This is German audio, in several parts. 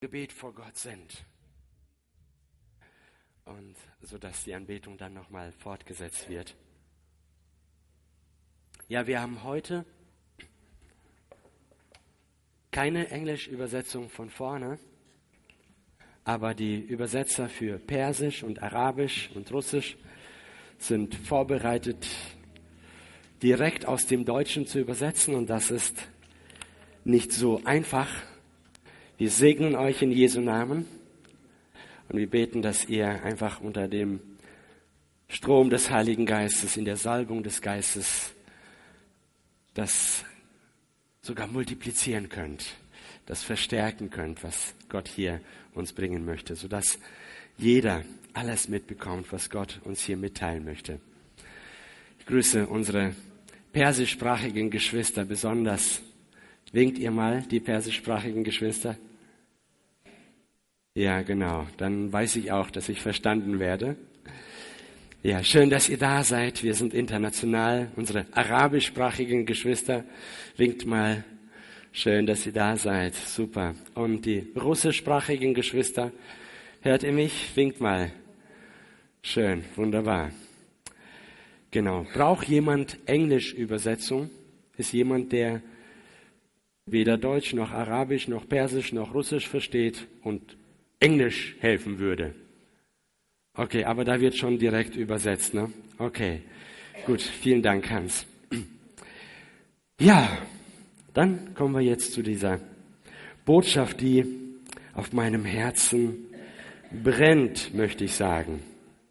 Gebet vor Gott sind. Und sodass die Anbetung dann nochmal fortgesetzt wird. Ja, wir haben heute keine Englisch-Übersetzung von vorne, aber die Übersetzer für Persisch und Arabisch und Russisch sind vorbereitet, direkt aus dem Deutschen zu übersetzen, und das ist nicht so einfach. Wir segnen euch in Jesu Namen und wir beten, dass ihr einfach unter dem Strom des Heiligen Geistes, in der Salbung des Geistes, das sogar multiplizieren könnt, das verstärken könnt, was Gott hier uns bringen möchte, sodass jeder alles mitbekommt, was Gott uns hier mitteilen möchte. Ich grüße unsere persischsprachigen Geschwister besonders. Winkt ihr mal, die persischsprachigen Geschwister? Ja, genau. Dann weiß ich auch, dass ich verstanden werde. Ja, schön, dass ihr da seid. Wir sind international. Unsere arabischsprachigen Geschwister, winkt mal. Schön, dass ihr da seid. Super. Und die russischsprachigen Geschwister, hört ihr mich? Winkt mal. Schön, wunderbar. Genau. Braucht jemand Englisch-Übersetzung? Ist jemand, der weder Deutsch noch Arabisch noch Persisch noch Russisch versteht und Englisch helfen würde? Okay, aber da wird schon direkt übersetzt, ne? Okay, gut, vielen Dank, Hans. Ja, dann kommen wir jetzt zu dieser Botschaft, die auf meinem Herzen brennt, möchte ich sagen.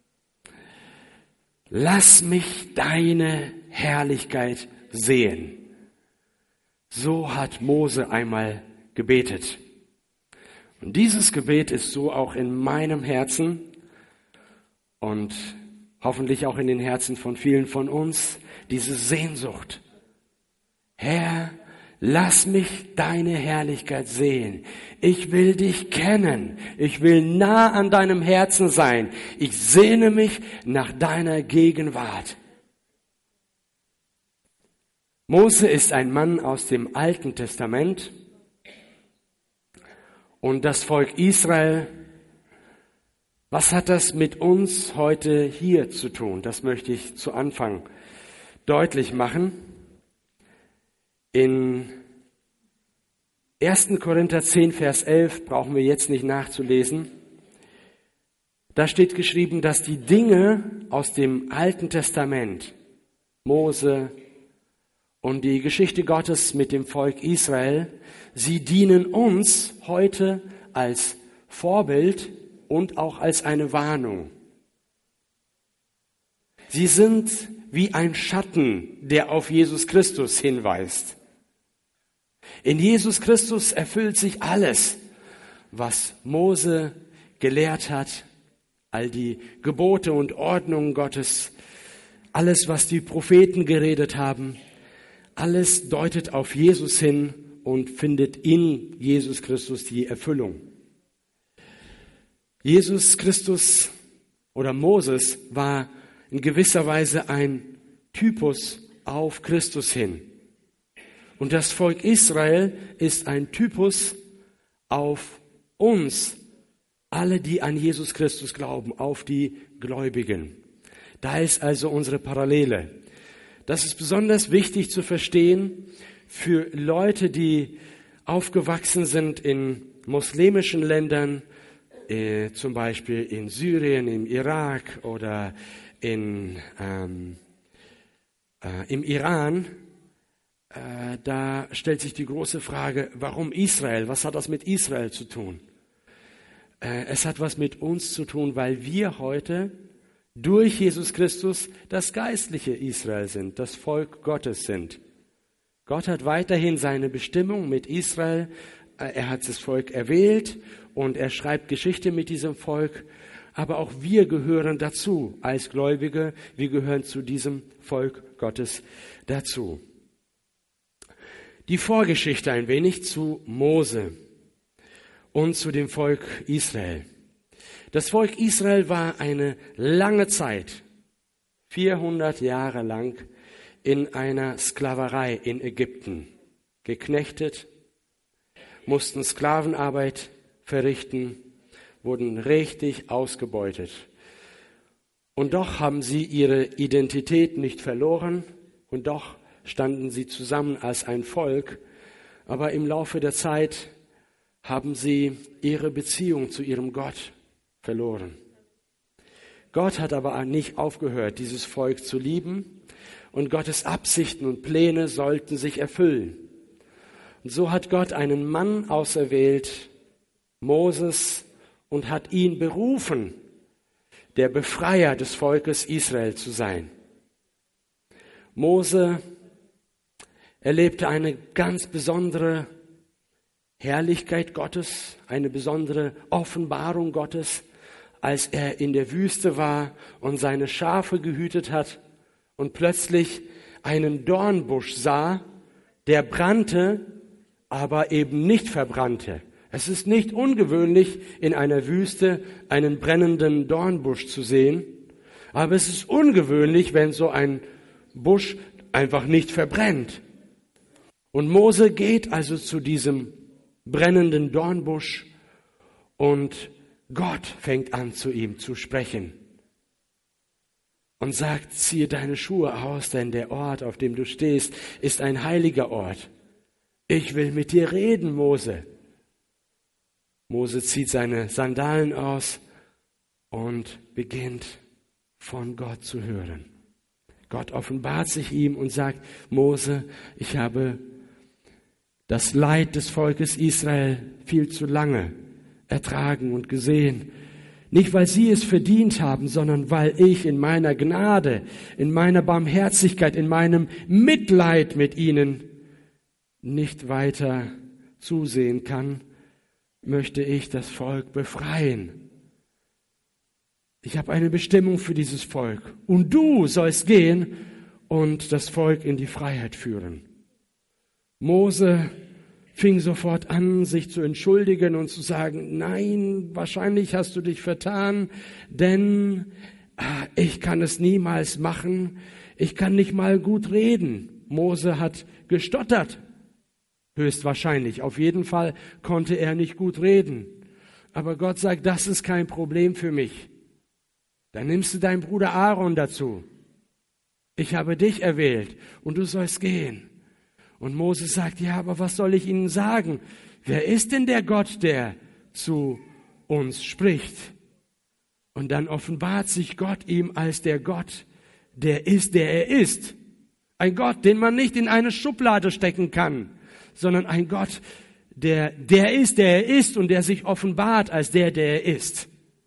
Lass mich deine Herrlichkeit sehen. So hat Mose einmal gebetet. Und dieses Gebet ist so auch in meinem Herzen und hoffentlich auch in den Herzen von vielen von uns, diese Sehnsucht. Herr, lass mich deine Herrlichkeit sehen. Ich will dich kennen. Ich will nah an deinem Herzen sein. Ich sehne mich nach deiner Gegenwart. Mose ist ein Mann aus dem Alten Testament. Und das Volk Israel, was hat das mit uns heute hier zu tun? Das möchte ich zu Anfang deutlich machen. In 1. Korinther 10, Vers 11 brauchen wir jetzt nicht nachzulesen. Da steht geschrieben, dass die Dinge aus dem Alten Testament, Mose und die Geschichte Gottes mit dem Volk Israel, sie dienen uns heute als Vorbild und auch als eine Warnung. Sie sind wie ein Schatten, der auf Jesus Christus hinweist. In Jesus Christus erfüllt sich alles, was Mose gelehrt hat, all die Gebote und Ordnungen Gottes, alles, was die Propheten geredet haben, alles deutet auf Jesus hin und findet in Jesus Christus die Erfüllung. Jesus Christus oder Moses war in gewisser Weise ein Typus auf Christus hin. Und das Volk Israel ist ein Typus auf uns, alle, die an Jesus Christus glauben, auf die Gläubigen. Da ist also unsere Parallele. Das ist besonders wichtig zu verstehen für Leute, die aufgewachsen sind in muslimischen Ländern, zum Beispiel in Syrien, im Irak oder im Iran. Da stellt sich die große Frage, warum Israel? Was hat das mit Israel zu tun? Es hat was mit uns zu tun, weil wir heute durch Jesus Christus das geistliche Israel sind, das Volk Gottes sind. Gott hat weiterhin seine Bestimmung mit Israel. Er hat das Volk erwählt und er schreibt Geschichte mit diesem Volk. Aber auch wir gehören dazu als Gläubige. Wir gehören zu diesem Volk Gottes dazu. Die Vorgeschichte ein wenig zu Mose und zu dem Volk Israel. Das Volk Israel war eine lange Zeit, 400 Jahre lang, in einer Sklaverei in Ägypten geknechtet, mussten Sklavenarbeit verrichten, wurden richtig ausgebeutet. Und doch haben sie ihre Identität nicht verloren und doch standen sie zusammen als ein Volk. Aber im Laufe der Zeit haben sie ihre Beziehung zu ihrem Gott verloren. Gott hat aber nicht aufgehört, dieses Volk zu lieben, und Gottes Absichten und Pläne sollten sich erfüllen. Und so hat Gott einen Mann auserwählt, Moses, und hat ihn berufen, der Befreier des Volkes Israel zu sein. Mose erlebte eine ganz besondere Herrlichkeit Gottes, eine besondere Offenbarung Gottes, als er in der Wüste war und seine Schafe gehütet hat und plötzlich einen Dornbusch sah, der brannte, aber eben nicht verbrannte. Es ist nicht ungewöhnlich, in einer Wüste einen brennenden Dornbusch zu sehen, aber es ist ungewöhnlich, wenn so ein Busch einfach nicht verbrennt. Und Mose geht also zu diesem brennenden Dornbusch und Gott fängt an, zu ihm zu sprechen und sagt, ziehe deine Schuhe aus, denn der Ort, auf dem du stehst, ist ein heiliger Ort. Ich will mit dir reden, Mose. Mose zieht seine Sandalen aus und beginnt von Gott zu hören. Gott offenbart sich ihm und sagt, Mose, ich habe das Leid des Volkes Israel viel zu lange ertragen und gesehen. Nicht, weil sie es verdient haben, sondern weil ich in meiner Gnade, in meiner Barmherzigkeit, in meinem Mitleid mit ihnen nicht weiter zusehen kann, möchte ich das Volk befreien. Ich habe eine Bestimmung für dieses Volk. Und du sollst gehen und das Volk in die Freiheit führen. Mose fing sofort an, sich zu entschuldigen und zu sagen, nein, wahrscheinlich hast du dich vertan, denn ich kann es niemals machen. Ich kann nicht mal gut reden. Mose hat gestottert. Höchstwahrscheinlich. Auf jeden Fall konnte er nicht gut reden. Aber Gott sagt, das ist kein Problem für mich. Dann nimmst du deinen Bruder Aaron dazu. Ich habe dich erwählt und du sollst gehen. Und Moses sagt, ja, aber was soll ich ihnen sagen? Wer ist denn der Gott, der zu uns spricht? Und dann offenbart sich Gott ihm als der Gott, der ist, der er ist. Ein Gott, den man nicht in eine Schublade stecken kann, sondern ein Gott, der ist, der er ist und der sich offenbart als der er ist.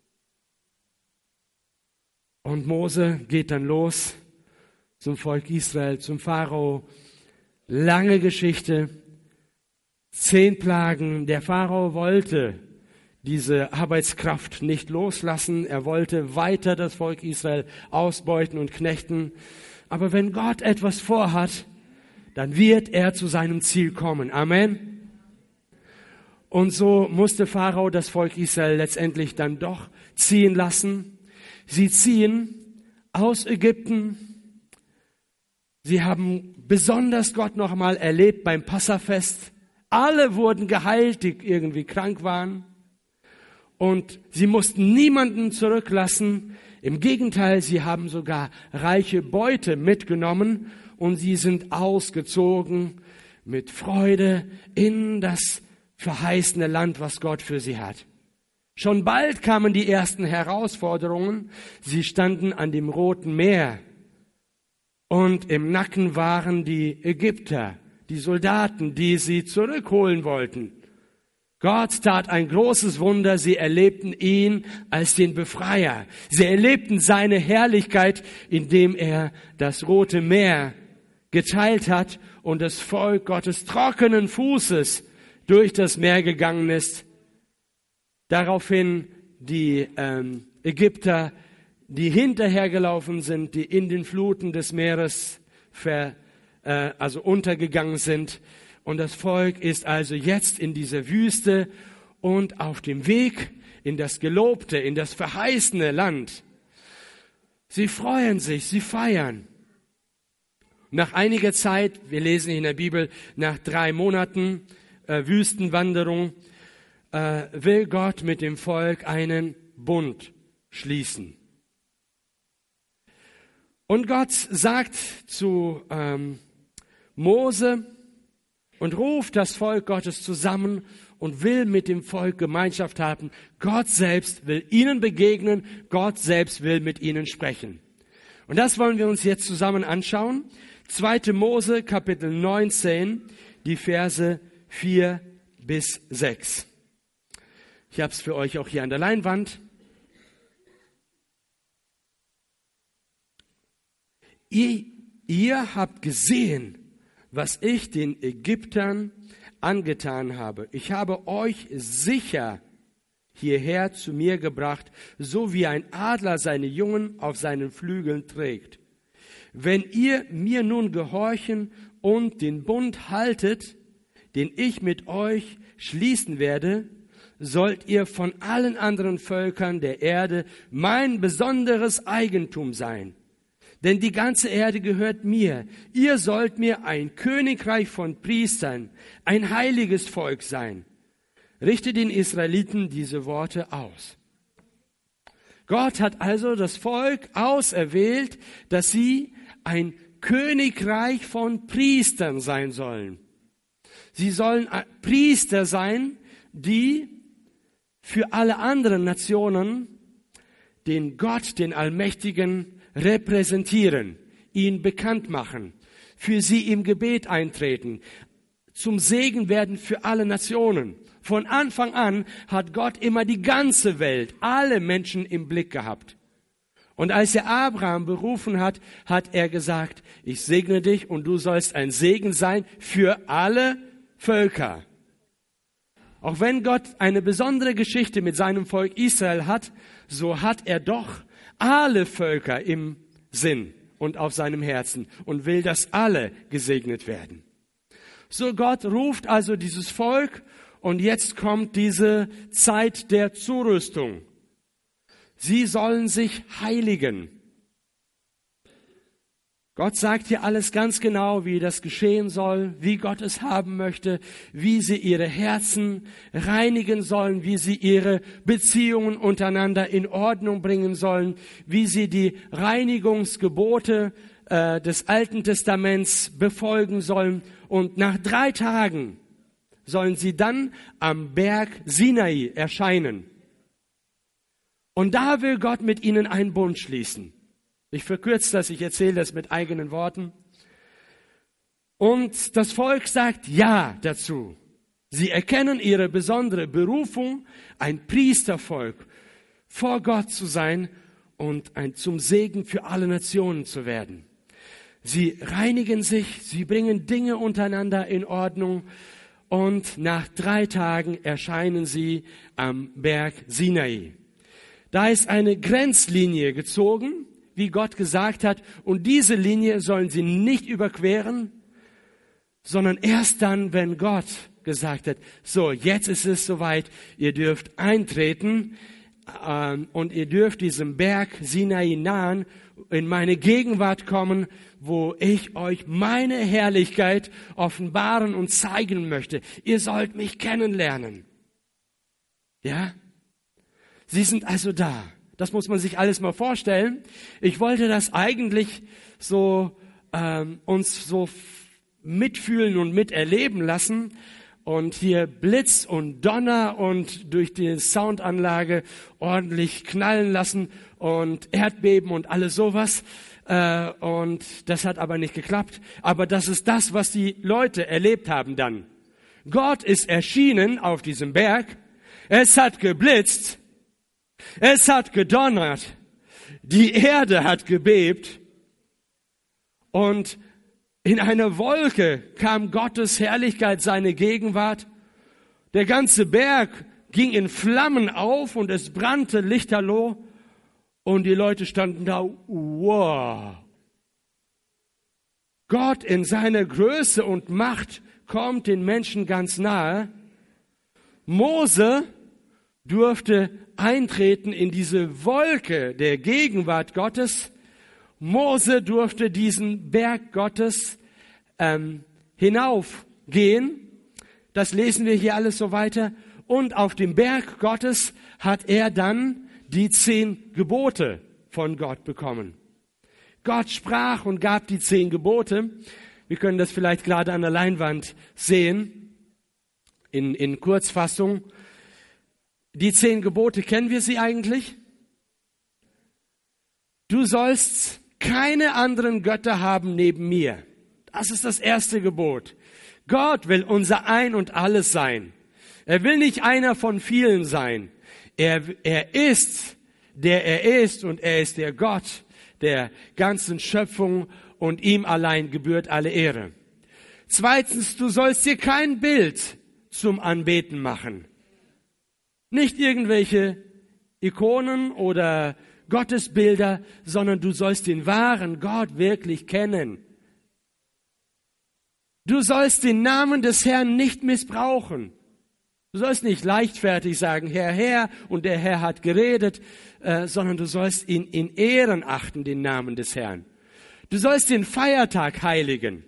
Und Mose geht dann los zum Volk Israel, zum Pharao. Lange Geschichte, 10 Plagen. Der Pharao wollte diese Arbeitskraft nicht loslassen. Er wollte weiter das Volk Israel ausbeuten und knechten. Aber wenn Gott etwas vorhat, dann wird er zu seinem Ziel kommen. Amen. Und so musste Pharao das Volk Israel letztendlich dann doch ziehen lassen. Sie ziehen aus Ägypten. Sie haben besonders Gott noch einmal erlebt beim Passafest. Alle wurden geheilt, die irgendwie krank waren. Und sie mussten niemanden zurücklassen. Im Gegenteil, sie haben sogar reiche Beute mitgenommen und sie sind ausgezogen mit Freude in das verheißene Land, was Gott für sie hat. Schon bald kamen die ersten Herausforderungen. Sie standen an dem Roten Meer und im Nacken waren die Ägypter, die Soldaten, die sie zurückholen wollten. Gott tat ein großes Wunder. Sie erlebten ihn als den Befreier. Sie erlebten seine Herrlichkeit, indem er das Rote Meer geteilt hat und das Volk Gottes trockenen Fußes durch das Meer gegangen ist. Daraufhin die Ägypter, die hinterhergelaufen sind, die in den Fluten des Meeres untergegangen sind. Und das Volk ist also jetzt in dieser Wüste und auf dem Weg in das gelobte, in das verheißene Land. Sie freuen sich, sie feiern. Nach einiger Zeit, wir lesen in der Bibel, nach 3 Monaten Wüstenwanderung, will Gott mit dem Volk einen Bund schließen. Und Gott sagt zu Mose und ruft das Volk Gottes zusammen und will mit dem Volk Gemeinschaft haben. Gott selbst will ihnen begegnen, Gott selbst will mit ihnen sprechen. Und das wollen wir uns jetzt zusammen anschauen. 2. Mose, Kapitel 19, die Verse 4 bis 6. Ich habe es für euch auch hier an der Leinwand. Ihr habt gesehen, was ich den Ägyptern angetan habe. Ich habe euch sicher hierher zu mir gebracht, so wie ein Adler seine Jungen auf seinen Flügeln trägt. Wenn ihr mir nun gehorchen und den Bund haltet, den ich mit euch schließen werde, sollt ihr von allen anderen Völkern der Erde mein besonderes Eigentum sein. Denn die ganze Erde gehört mir. Ihr sollt mir ein Königreich von Priestern, ein heiliges Volk sein. Richte den Israeliten diese Worte aus. Gott hat also das Volk auserwählt, dass sie ein Königreich von Priestern sein sollen. Sie sollen Priester sein, die für alle anderen Nationen den Gott, den Allmächtigen, repräsentieren, ihn bekannt machen, für sie im Gebet eintreten, zum Segen werden für alle Nationen. Von Anfang an hat Gott immer die ganze Welt, alle Menschen im Blick gehabt. Und als er Abraham berufen hat, hat er gesagt, ich segne dich und du sollst ein Segen sein für alle Völker. Auch wenn Gott eine besondere Geschichte mit seinem Volk Israel hat, so hat er doch alle Völker im Sinn und auf seinem Herzen und will, dass alle gesegnet werden. So Gott ruft also dieses Volk und jetzt kommt diese Zeit der Zurüstung. Sie sollen sich heiligen. Gott sagt hier alles ganz genau, wie das geschehen soll, wie Gott es haben möchte, wie sie ihre Herzen reinigen sollen, wie sie ihre Beziehungen untereinander in Ordnung bringen sollen, wie sie die Reinigungsgebote des Alten Testaments befolgen sollen. Und nach 3 Tagen sollen sie dann am Berg Sinai erscheinen. Und da will Gott mit ihnen einen Bund schließen. Ich verkürze das, ich erzähle das mit eigenen Worten. Und das Volk sagt Ja dazu. Sie erkennen ihre besondere Berufung, ein Priestervolk vor Gott zu sein und zum Segen für alle Nationen zu werden. Sie reinigen sich, sie bringen Dinge untereinander in Ordnung und nach 3 Tagen erscheinen sie am Berg Sinai. Da ist eine Grenzlinie gezogen, wie Gott gesagt hat, und diese Linie sollen sie nicht überqueren, sondern erst dann, wenn Gott gesagt hat, so, jetzt ist es soweit, ihr dürft eintreten und ihr dürft diesem Berg Sinai nahen, in meine Gegenwart kommen, wo ich euch meine Herrlichkeit offenbaren und zeigen möchte. Ihr sollt mich kennenlernen. Ja? Sie sind also da. Das muss man sich alles mal vorstellen. Ich wollte das eigentlich so uns so mitfühlen und miterleben lassen und hier Blitz und Donner und durch die Soundanlage ordentlich knallen lassen und Erdbeben und alles sowas. Und das hat aber nicht geklappt. Aber das ist das, was die Leute erlebt haben dann. Gott ist erschienen auf diesem Berg. Es hat geblitzt. Es hat gedonnert, die Erde hat gebebt und in einer Wolke kam Gottes Herrlichkeit, seine Gegenwart. Der ganze Berg ging in Flammen auf und es brannte lichterloh und die Leute standen da, wow. Gott in seiner Größe und Macht kommt den Menschen ganz nahe. Mose durfte eintreten in diese Wolke der Gegenwart Gottes. Mose durfte diesen Berg Gottes hinaufgehen. Das lesen wir hier alles so weiter. Und auf dem Berg Gottes hat er dann die 10 Gebote von Gott bekommen. Gott sprach und gab die 10 Gebote. Wir können das vielleicht gerade an der Leinwand sehen, in Kurzfassung. Die 10 Gebote, kennen wir sie eigentlich? Du sollst keine anderen Götter haben neben mir. Das ist das erste Gebot. Gott will unser Ein und Alles sein. Er will nicht einer von vielen sein. Er ist, der er ist, und er ist der Gott der ganzen Schöpfung, und ihm allein gebührt alle Ehre. Zweitens, du sollst dir kein Bild zum Anbeten machen. Nicht irgendwelche Ikonen oder Gottesbilder, sondern du sollst den wahren Gott wirklich kennen. Du sollst den Namen des Herrn nicht missbrauchen. Du sollst nicht leichtfertig sagen, Herr, Herr, und der Herr hat geredet, sondern du sollst ihn in Ehren achten, den Namen des Herrn. Du sollst den Feiertag heiligen.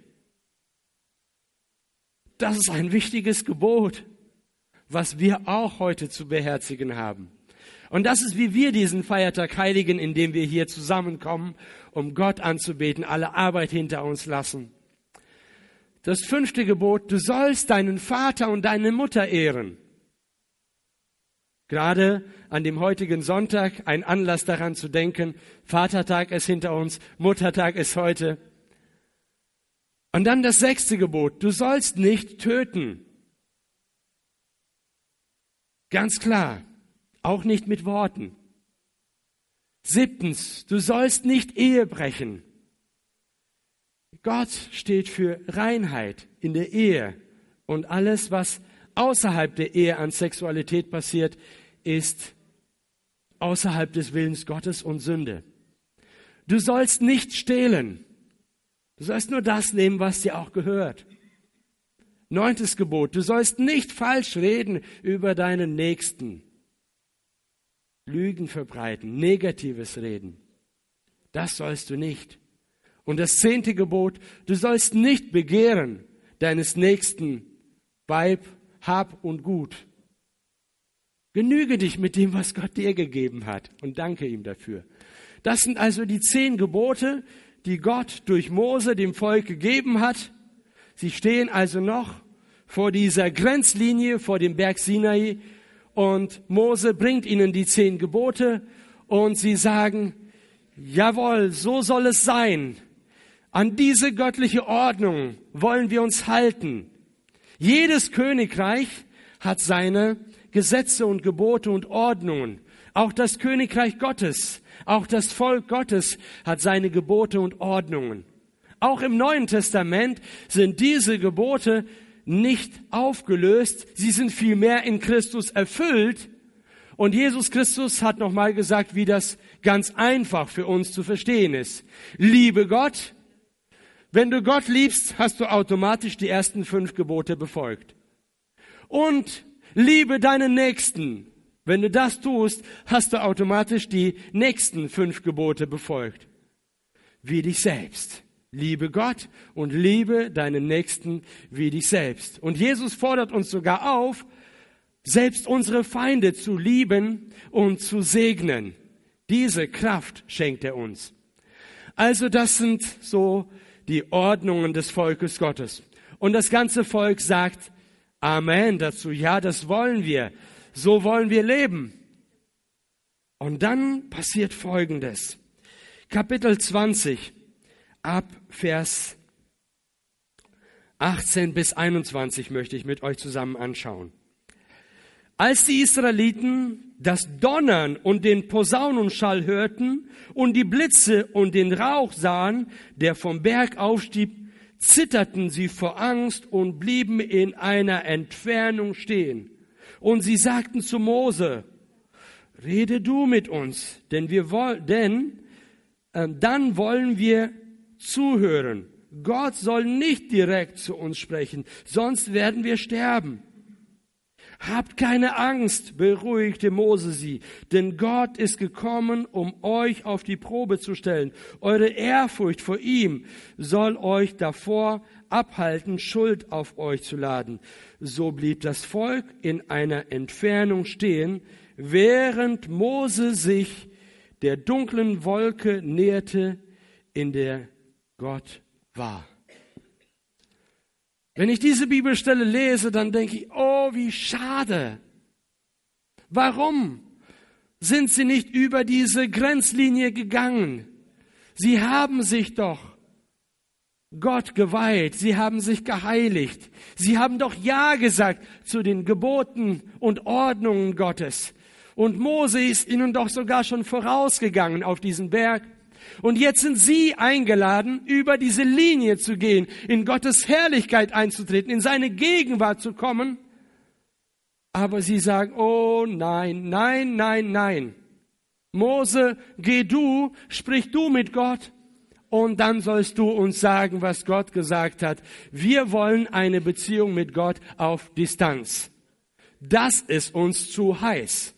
Das ist ein wichtiges Gebot, was wir auch heute zu beherzigen haben. Und das ist, wie wir diesen Feiertag heiligen, indem wir hier zusammenkommen, um Gott anzubeten, alle Arbeit hinter uns lassen. Das 5. Gebot, du sollst deinen Vater und deine Mutter ehren. Gerade an dem heutigen Sonntag ein Anlass daran zu denken, Vatertag ist hinter uns, Muttertag ist heute. Und dann das 6. Gebot, du sollst nicht töten. Ganz klar, auch nicht mit Worten. 7. Du sollst nicht Ehe brechen. Gott steht für Reinheit in der Ehe, und alles, was außerhalb der Ehe an Sexualität passiert, ist außerhalb des Willens Gottes und Sünde. Du sollst nicht stehlen. Du sollst nur das nehmen, was dir auch gehört. 9. Gebot, du sollst nicht falsch reden über deinen Nächsten. Lügen verbreiten, negatives reden. Das sollst du nicht. Und das 10. Gebot, du sollst nicht begehren deines Nächsten Weib, Hab und Gut. Genüge dich mit dem, was Gott dir gegeben hat, und danke ihm dafür. Das sind also die 10 Gebote, die Gott durch Mose dem Volk gegeben hat. Sie stehen also noch vor dieser Grenzlinie, vor dem Berg Sinai, und Mose bringt ihnen die 10 Gebote und sie sagen, jawohl, so soll es sein. An diese göttliche Ordnung wollen wir uns halten. Jedes Königreich hat seine Gesetze und Gebote und Ordnungen. Auch das Königreich Gottes, auch das Volk Gottes hat seine Gebote und Ordnungen. Auch im Neuen Testament sind diese Gebote nicht aufgelöst, sie sind vielmehr in Christus erfüllt. Und Jesus Christus hat nochmal gesagt, wie das ganz einfach für uns zu verstehen ist. Liebe Gott. Wenn du Gott liebst, hast du automatisch die ersten 5 Gebote befolgt. Und liebe deinen Nächsten. Wenn du das tust, hast du automatisch die nächsten 5 Gebote befolgt. Wie dich selbst. Liebe Gott und liebe deinen Nächsten wie dich selbst. Und Jesus fordert uns sogar auf, selbst unsere Feinde zu lieben und zu segnen. Diese Kraft schenkt er uns. Also das sind so die Ordnungen des Volkes Gottes. Und das ganze Volk sagt Amen dazu. Ja, das wollen wir. So wollen wir leben. Und dann passiert Folgendes. Kapitel 20, ab Vers 18 bis 21 möchte ich mit euch zusammen anschauen. Als die Israeliten das Donnern und den Posaunenschall hörten und die Blitze und den Rauch sahen, der vom Berg aufstieg, zitterten sie vor Angst und blieben in einer Entfernung stehen. Und sie sagten zu Mose, rede du mit uns, dann wollen wir zuhören. Gott soll nicht direkt zu uns sprechen, sonst werden wir sterben. Habt keine Angst, beruhigte Mose sie, denn Gott ist gekommen, um euch auf die Probe zu stellen. Eure Ehrfurcht vor ihm soll euch davor abhalten, Schuld auf euch zu laden. So blieb das Volk in einer Entfernung stehen, während Mose sich der dunklen Wolke näherte, in der Gott war. Wenn ich diese Bibelstelle lese, dann denke ich, oh, wie schade. Warum sind sie nicht über diese Grenzlinie gegangen? Sie haben sich doch Gott geweiht, sie haben sich geheiligt, sie haben doch Ja gesagt zu den Geboten und Ordnungen Gottes. Und Mose ist ihnen doch sogar schon vorausgegangen auf diesen Berg. Und jetzt sind sie eingeladen, über diese Linie zu gehen, in Gottes Herrlichkeit einzutreten, in seine Gegenwart zu kommen. Aber sie sagen, oh nein, nein, nein, nein. Mose, geh du, sprich du mit Gott und dann sollst du uns sagen, was Gott gesagt hat. Wir wollen eine Beziehung mit Gott auf Distanz. Das ist uns zu heiß.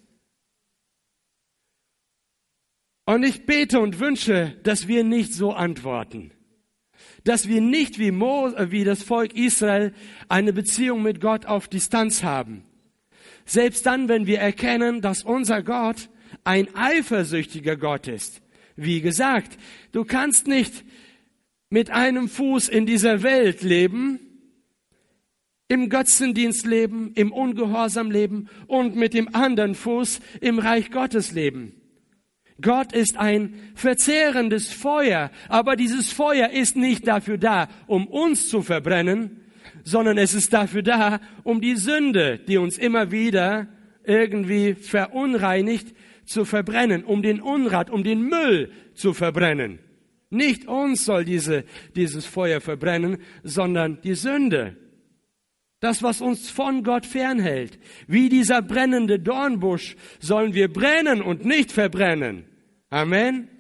Und ich bete und wünsche, dass wir nicht so antworten. Dass wir nicht wie das Volk Israel eine Beziehung mit Gott auf Distanz haben. Selbst dann, wenn wir erkennen, dass unser Gott ein eifersüchtiger Gott ist. Wie gesagt, du kannst nicht mit einem Fuß in dieser Welt leben, im Götzendienst leben, im Ungehorsam leben und mit dem anderen Fuß im Reich Gottes leben. Gott ist ein verzehrendes Feuer, aber dieses Feuer ist nicht dafür da, um uns zu verbrennen, sondern es ist dafür da, um die Sünde, die uns immer wieder irgendwie verunreinigt, zu verbrennen, um den Unrat, um den Müll zu verbrennen. Nicht uns soll dieses Feuer verbrennen, sondern die Sünde. Das, was uns von Gott fernhält. Wie dieser brennende Dornbusch sollen wir brennen und nicht verbrennen. Amen.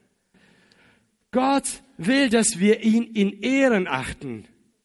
Gott will, dass wir ihn in Ehren achten.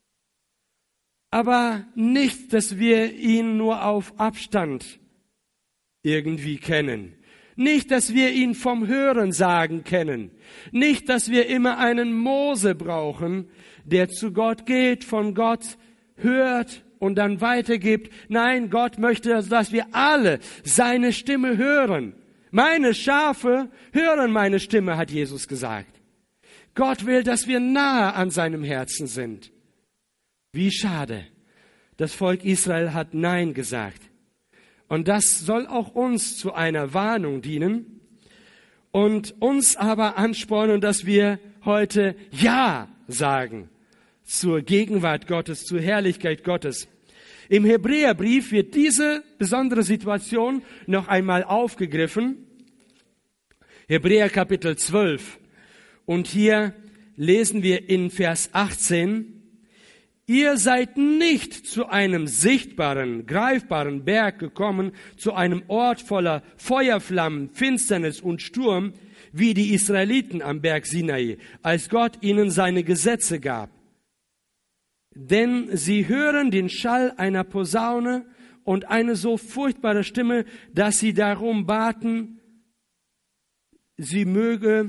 Aber nicht, dass wir ihn nur auf Abstand irgendwie kennen. Nicht, dass wir ihn vom Hörensagen kennen. Nicht, dass wir immer einen Mose brauchen, der zu Gott geht, von Gott hört und dann weitergibt. Nein, Gott möchte, dass wir alle seine Stimme hören. Meine Schafe hören meine Stimme, hat Jesus gesagt. Gott will, dass wir nahe an seinem Herzen sind. Wie schade. Das Volk Israel hat Nein gesagt. Und das soll auch uns zu einer Warnung dienen und uns aber anspornen, dass wir heute Ja sagen zur Gegenwart Gottes, zur Herrlichkeit Gottes. Im Hebräerbrief wird diese besondere Situation noch einmal aufgegriffen. Hebräer Kapitel 12. Und hier lesen wir in Vers 18, ihr seid nicht zu einem sichtbaren, greifbaren Berg gekommen, zu einem Ort voller Feuerflammen, Finsternis und Sturm, wie die Israeliten am Berg Sinai, als Gott ihnen seine Gesetze gab. Denn sie hören den Schall einer Posaune und eine so furchtbare Stimme, dass sie darum baten, sie möge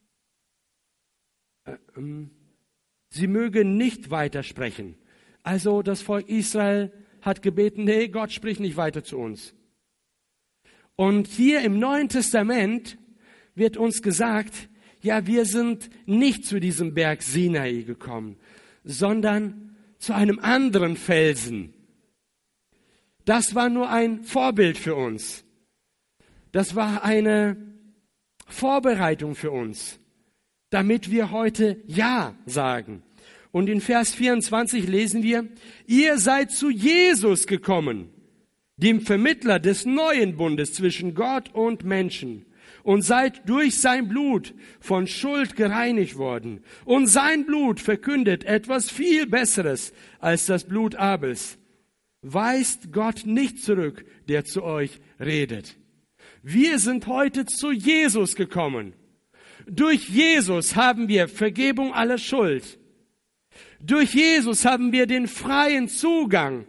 nicht weitersprechen. Also das Volk Israel hat gebeten, nee, Gott spricht nicht weiter zu uns. Und hier im Neuen Testament wird uns gesagt, ja, wir sind nicht zu diesem Berg Sinai gekommen, sondern zu einem anderen Felsen. Das war nur ein Vorbild für uns. Das war eine Vorbereitung für uns, damit wir heute Ja sagen. Und in Vers 24 lesen wir, ihr seid zu Jesus gekommen, dem Vermittler des neuen Bundes zwischen Gott und Menschen, und seid durch sein Blut von Schuld gereinigt worden. Und sein Blut verkündet etwas viel Besseres als das Blut Abels. Weist Gott nicht zurück, der zu euch redet. Wir sind heute zu Jesus gekommen. Durch Jesus haben wir Vergebung aller Schuld. Durch Jesus haben wir den freien Zugang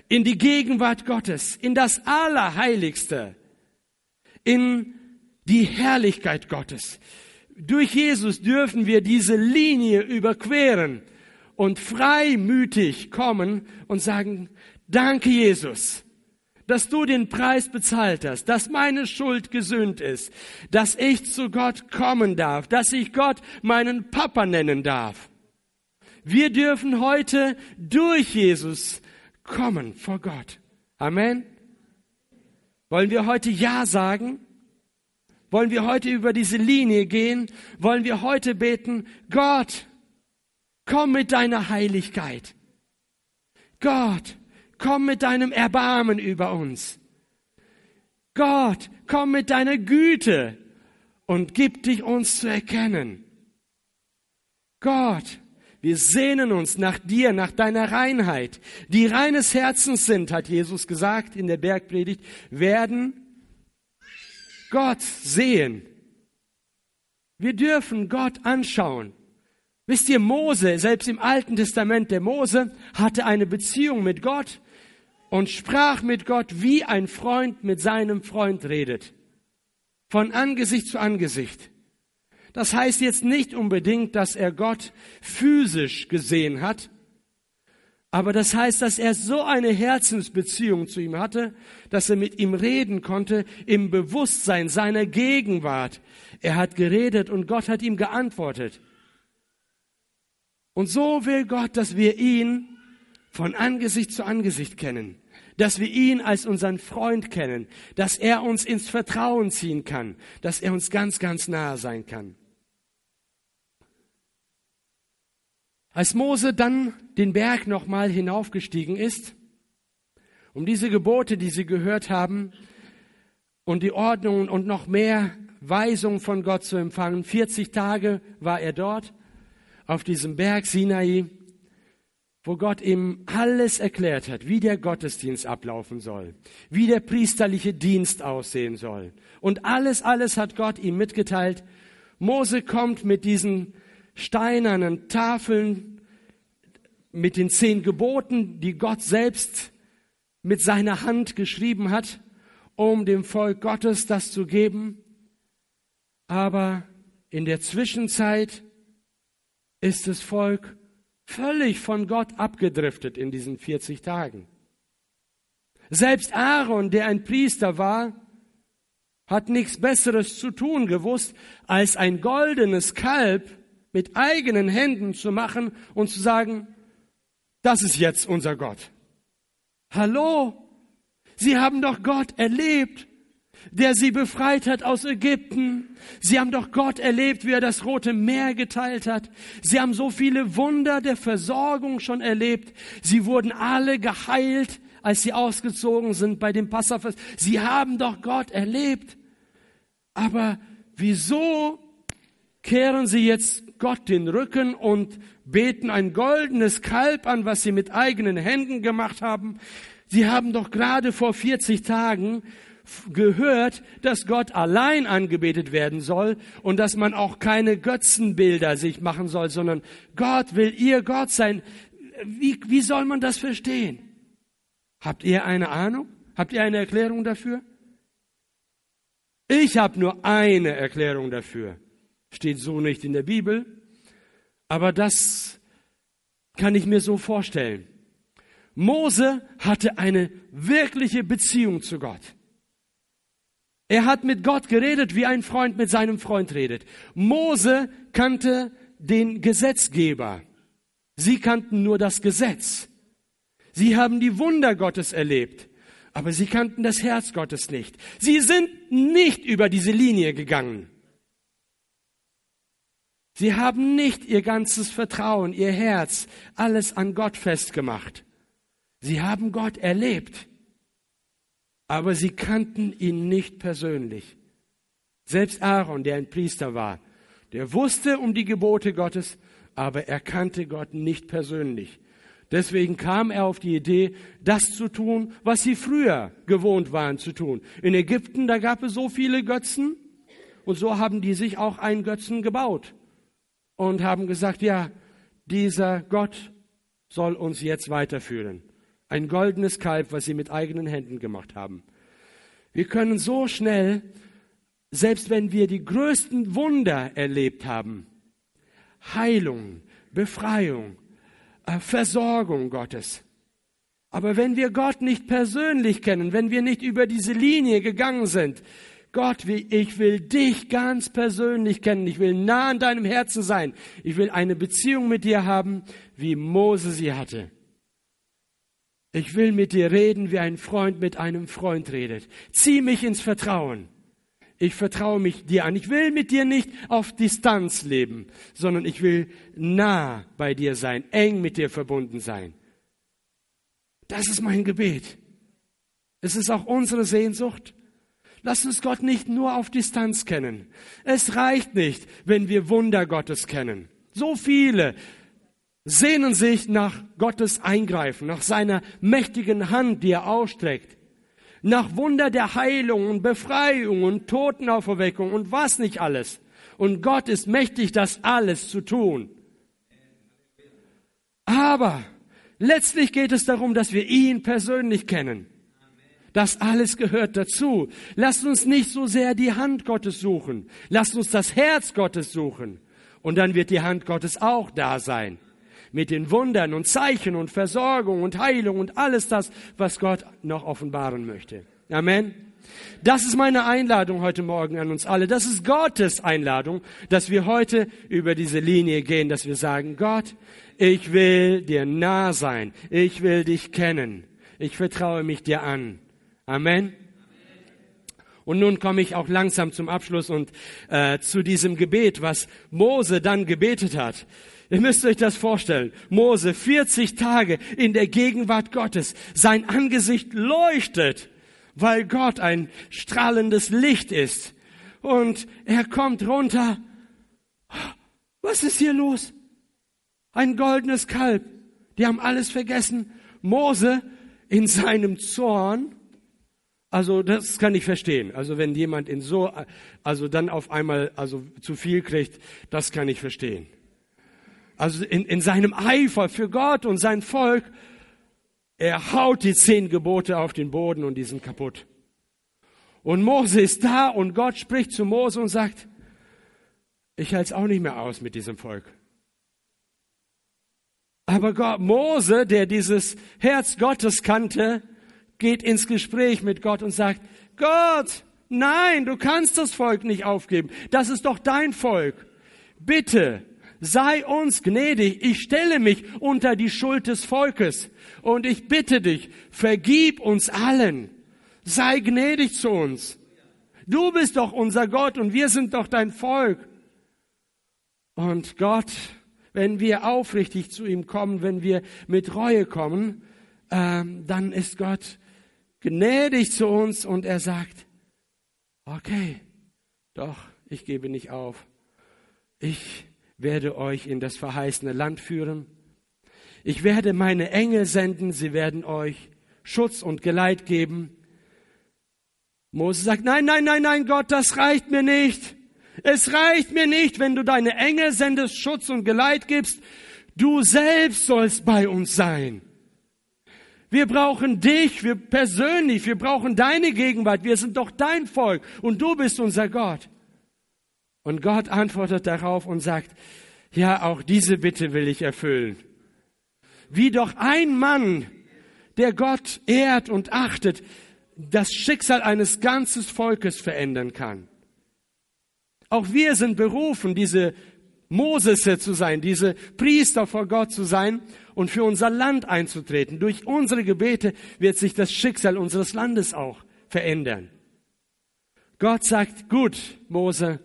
in die Gegenwart Gottes, in das Allerheiligste, in die Herrlichkeit Gottes. Durch Jesus dürfen wir diese Linie überqueren und freimütig kommen und sagen, danke Jesus, dass du den Preis bezahlt hast, dass meine Schuld gesühnt ist, dass ich zu Gott kommen darf, dass ich Gott meinen Papa nennen darf. Wir dürfen heute durch Jesus kommen vor Gott. Amen. Wollen wir heute Ja sagen? Wollen wir heute über diese Linie gehen? Wollen wir heute beten, Gott, komm mit deiner Heiligkeit. Gott, komm mit deinem Erbarmen über uns. Gott, komm mit deiner Güte und gib dich uns zu erkennen. Gott, wir sehnen uns nach dir, nach deiner Reinheit. Die reines Herzens sind, hat Jesus gesagt in der Bergpredigt, werden Gott sehen. Wir dürfen Gott anschauen. Wisst ihr, Mose, selbst im Alten Testament, der Mose hatte eine Beziehung mit Gott und sprach mit Gott, wie ein Freund mit seinem Freund redet. Von Angesicht zu Angesicht. Das heißt jetzt nicht unbedingt, dass er Gott physisch gesehen hat, aber das heißt, dass er so eine Herzensbeziehung zu ihm hatte, dass er mit ihm reden konnte im Bewusstsein seiner Gegenwart. Er hat geredet und Gott hat ihm geantwortet. Und so will Gott, dass wir ihn von Angesicht zu Angesicht kennen, dass wir ihn als unseren Freund kennen, dass er uns ins Vertrauen ziehen kann, dass er uns ganz, ganz nahe sein kann. Als Mose dann den Berg nochmal hinaufgestiegen ist, um diese Gebote, die sie gehört haben, und die Ordnungen und noch mehr Weisungen von Gott zu empfangen, 40 Tage war er dort, auf diesem Berg Sinai, wo Gott ihm alles erklärt hat, wie der Gottesdienst ablaufen soll, wie der priesterliche Dienst aussehen soll. Und alles hat Gott ihm mitgeteilt. Mose kommt mit diesen steinernen Tafeln, mit den 10 Geboten, die Gott selbst mit seiner Hand geschrieben hat, um dem Volk Gottes das zu geben. Aber in der Zwischenzeit ist das Volk völlig von Gott abgedriftet in diesen 40 Tagen. Selbst Aaron, der ein Priester war, hat nichts Besseres zu tun gewusst, als ein goldenes Kalb mit eigenen Händen zu machen und zu sagen, das ist jetzt unser Gott. Hallo? Sie haben doch Gott erlebt, der sie befreit hat aus Ägypten. Sie haben doch Gott erlebt, wie er das Rote Meer geteilt hat. Sie haben so viele Wunder der Versorgung schon erlebt. Sie wurden alle geheilt, als sie ausgezogen sind bei dem Passafest. Sie haben doch Gott erlebt. Aber wieso kehren sie jetzt Gott den Rücken und beten ein goldenes Kalb an, was sie mit eigenen Händen gemacht haben? Sie haben doch gerade vor 40 Tagen gehört, dass Gott allein angebetet werden soll und dass man auch keine Götzenbilder sich machen soll, sondern Gott will ihr Gott sein. Wie soll man das verstehen? Habt ihr eine Ahnung? Habt ihr eine Erklärung dafür? Ich habe nur eine Erklärung dafür. Steht so nicht in der Bibel, aber das kann ich mir so vorstellen. Mose hatte eine wirkliche Beziehung zu Gott. Er hat mit Gott geredet, wie ein Freund mit seinem Freund redet. Mose kannte den Gesetzgeber. Sie kannten nur das Gesetz. Sie haben die Wunder Gottes erlebt, aber sie kannten das Herz Gottes nicht. Sie sind nicht über diese Linie gegangen. Sie haben nicht ihr ganzes Vertrauen, ihr Herz, alles an Gott festgemacht. Sie haben Gott erlebt, aber sie kannten ihn nicht persönlich. Selbst Aaron, der ein Priester war, der wusste um die Gebote Gottes, aber er kannte Gott nicht persönlich. Deswegen kam er auf die Idee, das zu tun, was sie früher gewohnt waren zu tun. In Ägypten, da gab es so viele Götzen und so haben die sich auch einen Götzen gebaut und haben gesagt, ja, dieser Gott soll uns jetzt weiterführen. Ein goldenes Kalb, was sie mit eigenen Händen gemacht haben. Wir können so schnell, selbst wenn wir die größten Wunder erlebt haben, Heilung, Befreiung, Versorgung Gottes. Aber wenn wir Gott nicht persönlich kennen, wenn wir nicht über diese Linie gegangen sind, Gott, ich will dich ganz persönlich kennen, ich will nah an deinem Herzen sein, ich will eine Beziehung mit dir haben, wie Mose sie hatte. Ich will mit dir reden, wie ein Freund mit einem Freund redet. Zieh mich ins Vertrauen. Ich vertraue mich dir an. Ich will mit dir nicht auf Distanz leben, sondern ich will nah bei dir sein, eng mit dir verbunden sein. Das ist mein Gebet. Es ist auch unsere Sehnsucht. Lass uns Gott nicht nur auf Distanz kennen. Es reicht nicht, wenn wir Wunder Gottes kennen. So viele sehnen sich nach Gottes Eingreifen, nach seiner mächtigen Hand, die er ausstreckt, nach Wunder der Heilung und Befreiung und Totenauferweckung und was nicht alles. Und Gott ist mächtig, das alles zu tun. Aber letztlich geht es darum, dass wir ihn persönlich kennen. Das alles gehört dazu. Lasst uns nicht so sehr die Hand Gottes suchen. Lasst uns das Herz Gottes suchen. Und dann wird die Hand Gottes auch da sein. Mit den Wundern und Zeichen und Versorgung und Heilung und alles das, was Gott noch offenbaren möchte. Amen. Das ist meine Einladung heute Morgen an uns alle. Das ist Gottes Einladung, dass wir heute über diese Linie gehen, dass wir sagen, Gott, ich will dir nah sein. Ich will dich kennen. Ich vertraue mich dir an. Amen. Und nun komme ich auch langsam zum Abschluss und zu diesem Gebet, was Mose dann gebetet hat. Ihr müsst euch das vorstellen. Mose, 40 Tage in der Gegenwart Gottes. Sein Angesicht leuchtet, weil Gott ein strahlendes Licht ist. Und er kommt runter. Was ist hier los? Ein goldenes Kalb. Die haben alles vergessen. Mose in seinem Zorn. Also das kann ich verstehen. Also wenn jemand dann auf einmal zu viel kriegt, das kann ich verstehen. Also in seinem Eifer für Gott und sein Volk, er haut die 10 Gebote auf den Boden und die sind kaputt. Und Mose ist da und Gott spricht zu Mose und sagt, ich halte es auch nicht mehr aus mit diesem Volk. Aber Mose, der dieses Herz Gottes kannte, geht ins Gespräch mit Gott und sagt, Gott, nein, du kannst das Volk nicht aufgeben. Das ist doch dein Volk. Bitte, sei uns gnädig. Ich stelle mich unter die Schuld des Volkes. Und ich bitte dich, vergib uns allen. Sei gnädig zu uns. Du bist doch unser Gott und wir sind doch dein Volk. Und Gott, wenn wir aufrichtig zu ihm kommen, wenn wir mit Reue kommen, dann ist Gott gnädig zu uns und er sagt, okay, doch, ich gebe nicht auf. Ich werde euch in das verheißene Land führen. Ich werde meine Engel senden, sie werden euch Schutz und Geleit geben. Mose sagt, nein, Gott, das reicht mir nicht. Es reicht mir nicht, wenn du deine Engel sendest, Schutz und Geleit gibst. Du selbst sollst bei uns sein. Wir brauchen dich, wir persönlich, wir brauchen deine Gegenwart. Wir sind doch dein Volk und du bist unser Gott. Und Gott antwortet darauf und sagt, ja, auch diese Bitte will ich erfüllen. Wie doch ein Mann, der Gott ehrt und achtet, das Schicksal eines ganzen Volkes verändern kann. Auch wir sind berufen, diese Mosese zu sein, diese Priester vor Gott zu sein und für unser Land einzutreten. Durch unsere Gebete wird sich das Schicksal unseres Landes auch verändern. Gott sagt, gut, Mose,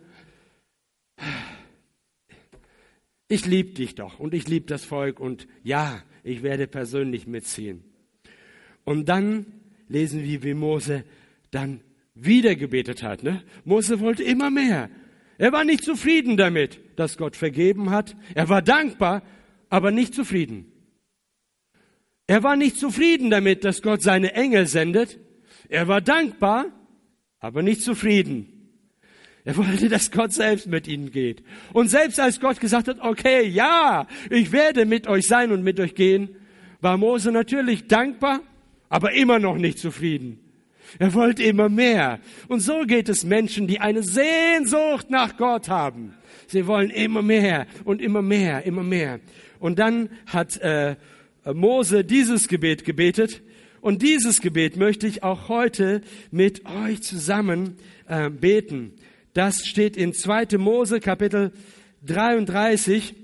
ich liebe dich doch und ich liebe das Volk und ja, ich werde persönlich mitziehen. Und dann lesen wir, wie Mose dann wieder gebetet hat. Mose wollte immer mehr. Er war nicht zufrieden damit, dass Gott vergeben hat. Er war dankbar, aber nicht zufrieden. Er war nicht zufrieden damit, dass Gott seine Engel sendet. Er war dankbar, aber nicht zufrieden. Er wollte, dass Gott selbst mit ihnen geht. Und selbst als Gott gesagt hat, okay, ja, ich werde mit euch sein und mit euch gehen, war Mose natürlich dankbar, aber immer noch nicht zufrieden. Er wollte immer mehr. Und so geht es Menschen, die eine Sehnsucht nach Gott haben. Sie wollen immer mehr und immer mehr, immer mehr. Und dann hat Mose dieses Gebet gebetet. Und dieses Gebet möchte ich auch heute mit euch zusammen beten. Das steht in 2. Mose Kapitel 33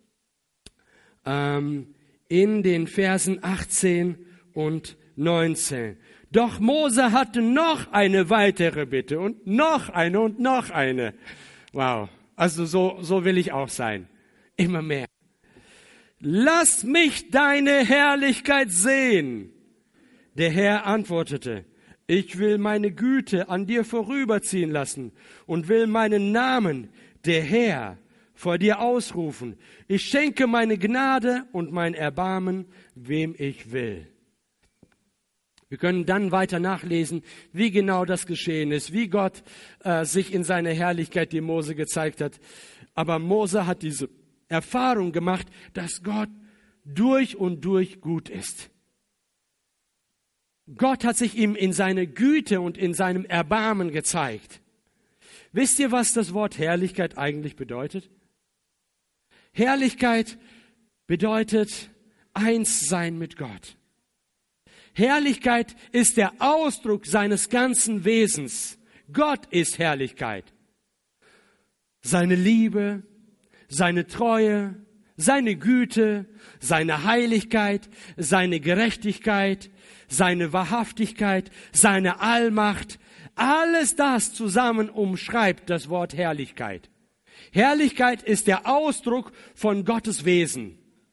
in den Versen 18 und 19. Doch Mose hatte noch eine weitere Bitte und noch eine und noch eine. Wow, also so will ich auch sein. Immer mehr. Lass mich deine Herrlichkeit sehen. Der Herr antwortete, ich will meine Güte an dir vorüberziehen lassen und will meinen Namen, der Herr, vor dir ausrufen. Ich schenke meine Gnade und mein Erbarmen, wem ich will. Wir können dann weiter nachlesen, wie genau das geschehen ist, wie Gott sich in seiner Herrlichkeit dem Mose gezeigt hat. Aber Mose hat diese Erfahrung gemacht, dass Gott durch und durch gut ist. Gott hat sich ihm in seiner Güte und in seinem Erbarmen gezeigt. Wisst ihr, was das Wort Herrlichkeit eigentlich bedeutet? Herrlichkeit bedeutet eins sein mit Gott. Herrlichkeit ist der Ausdruck seines ganzen Wesens. Gott ist Herrlichkeit. Seine Liebe, seine Treue, seine Güte, seine Heiligkeit, seine Gerechtigkeit, seine Wahrhaftigkeit, seine Allmacht, alles das zusammen umschreibt das Wort Herrlichkeit. Herrlichkeit ist der Ausdruck von Gottes Wesen.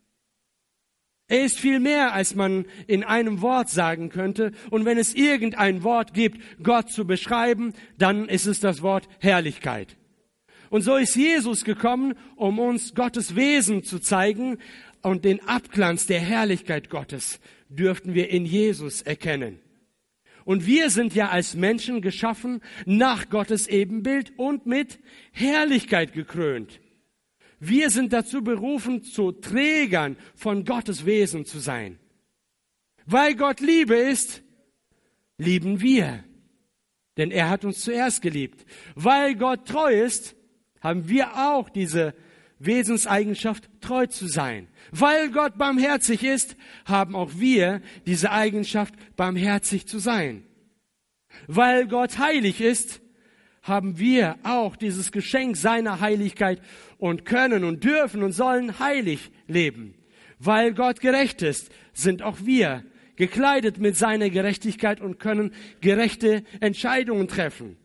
Er ist viel mehr, als man in einem Wort sagen könnte. Und wenn es irgendein Wort gibt, Gott zu beschreiben, dann ist es das Wort Herrlichkeit. Und so ist Jesus gekommen, um uns Gottes Wesen zu zeigen. Und den Abglanz der Herrlichkeit Gottes dürften wir in Jesus erkennen. Und wir sind ja als Menschen geschaffen nach Gottes Ebenbild und mit Herrlichkeit gekrönt. Wir sind dazu berufen, zu Trägern von Gottes Wesen zu sein. Weil Gott Liebe ist, lieben wir. Denn er hat uns zuerst geliebt. Weil Gott treu ist, haben wir auch diese Wesenseigenschaft, treu zu sein. Weil Gott barmherzig ist, haben auch wir diese Eigenschaft, barmherzig zu sein. Weil Gott heilig ist, haben wir auch dieses Geschenk seiner Heiligkeit und können und dürfen und sollen heilig leben. Weil Gott gerecht ist, sind auch wir gekleidet mit seiner Gerechtigkeit und können gerechte Entscheidungen treffen.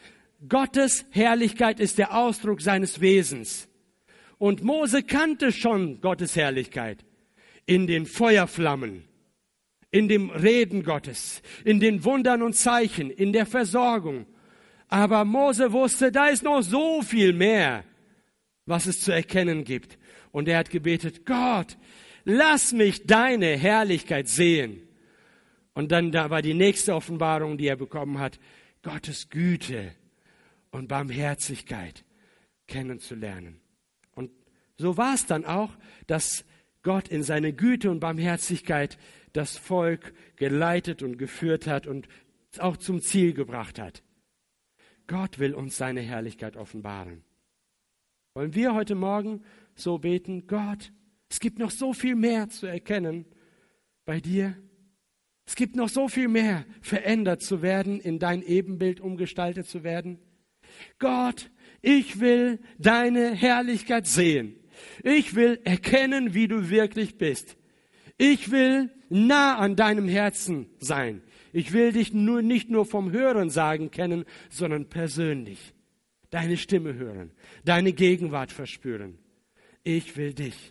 Gottes Herrlichkeit ist der Ausdruck seines Wesens. Und Mose kannte schon Gottes Herrlichkeit in den Feuerflammen, in dem Reden Gottes, in den Wundern und Zeichen, in der Versorgung. Aber Mose wusste, da ist noch so viel mehr, was es zu erkennen gibt. Und er hat gebetet, Gott, lass mich deine Herrlichkeit sehen. Und dann da war die nächste Offenbarung, die er bekommen hat, Gottes Güte und Barmherzigkeit kennenzulernen. Und so war es dann auch, dass Gott in seine Güte und Barmherzigkeit das Volk geleitet und geführt hat und auch zum Ziel gebracht hat. Gott will uns seine Herrlichkeit offenbaren. Wollen wir heute Morgen so beten, Gott, es gibt noch so viel mehr zu erkennen bei dir. Es gibt noch so viel mehr verändert zu werden, in dein Ebenbild umgestaltet zu werden. Gott, ich will deine Herrlichkeit sehen. Ich will erkennen, wie du wirklich bist. Ich will nah an deinem Herzen sein. Ich will dich nicht nur vom Hören sagen kennen, sondern persönlich. Deine Stimme hören, deine Gegenwart verspüren. Ich will dich.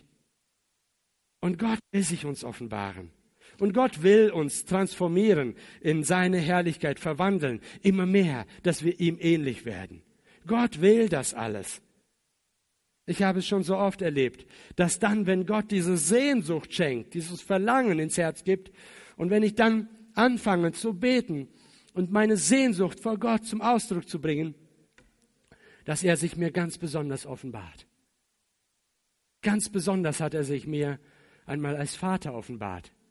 Und Gott will sich uns offenbaren. Und Gott will uns transformieren, in seine Herrlichkeit verwandeln, immer mehr, dass wir ihm ähnlich werden. Gott will das alles. Ich habe es schon so oft erlebt, dass dann, wenn Gott diese Sehnsucht schenkt, dieses Verlangen ins Herz gibt, und wenn ich dann anfange zu beten und meine Sehnsucht vor Gott zum Ausdruck zu bringen, dass er sich mir ganz besonders offenbart. Ganz besonders hat er sich mir einmal als Vater offenbart.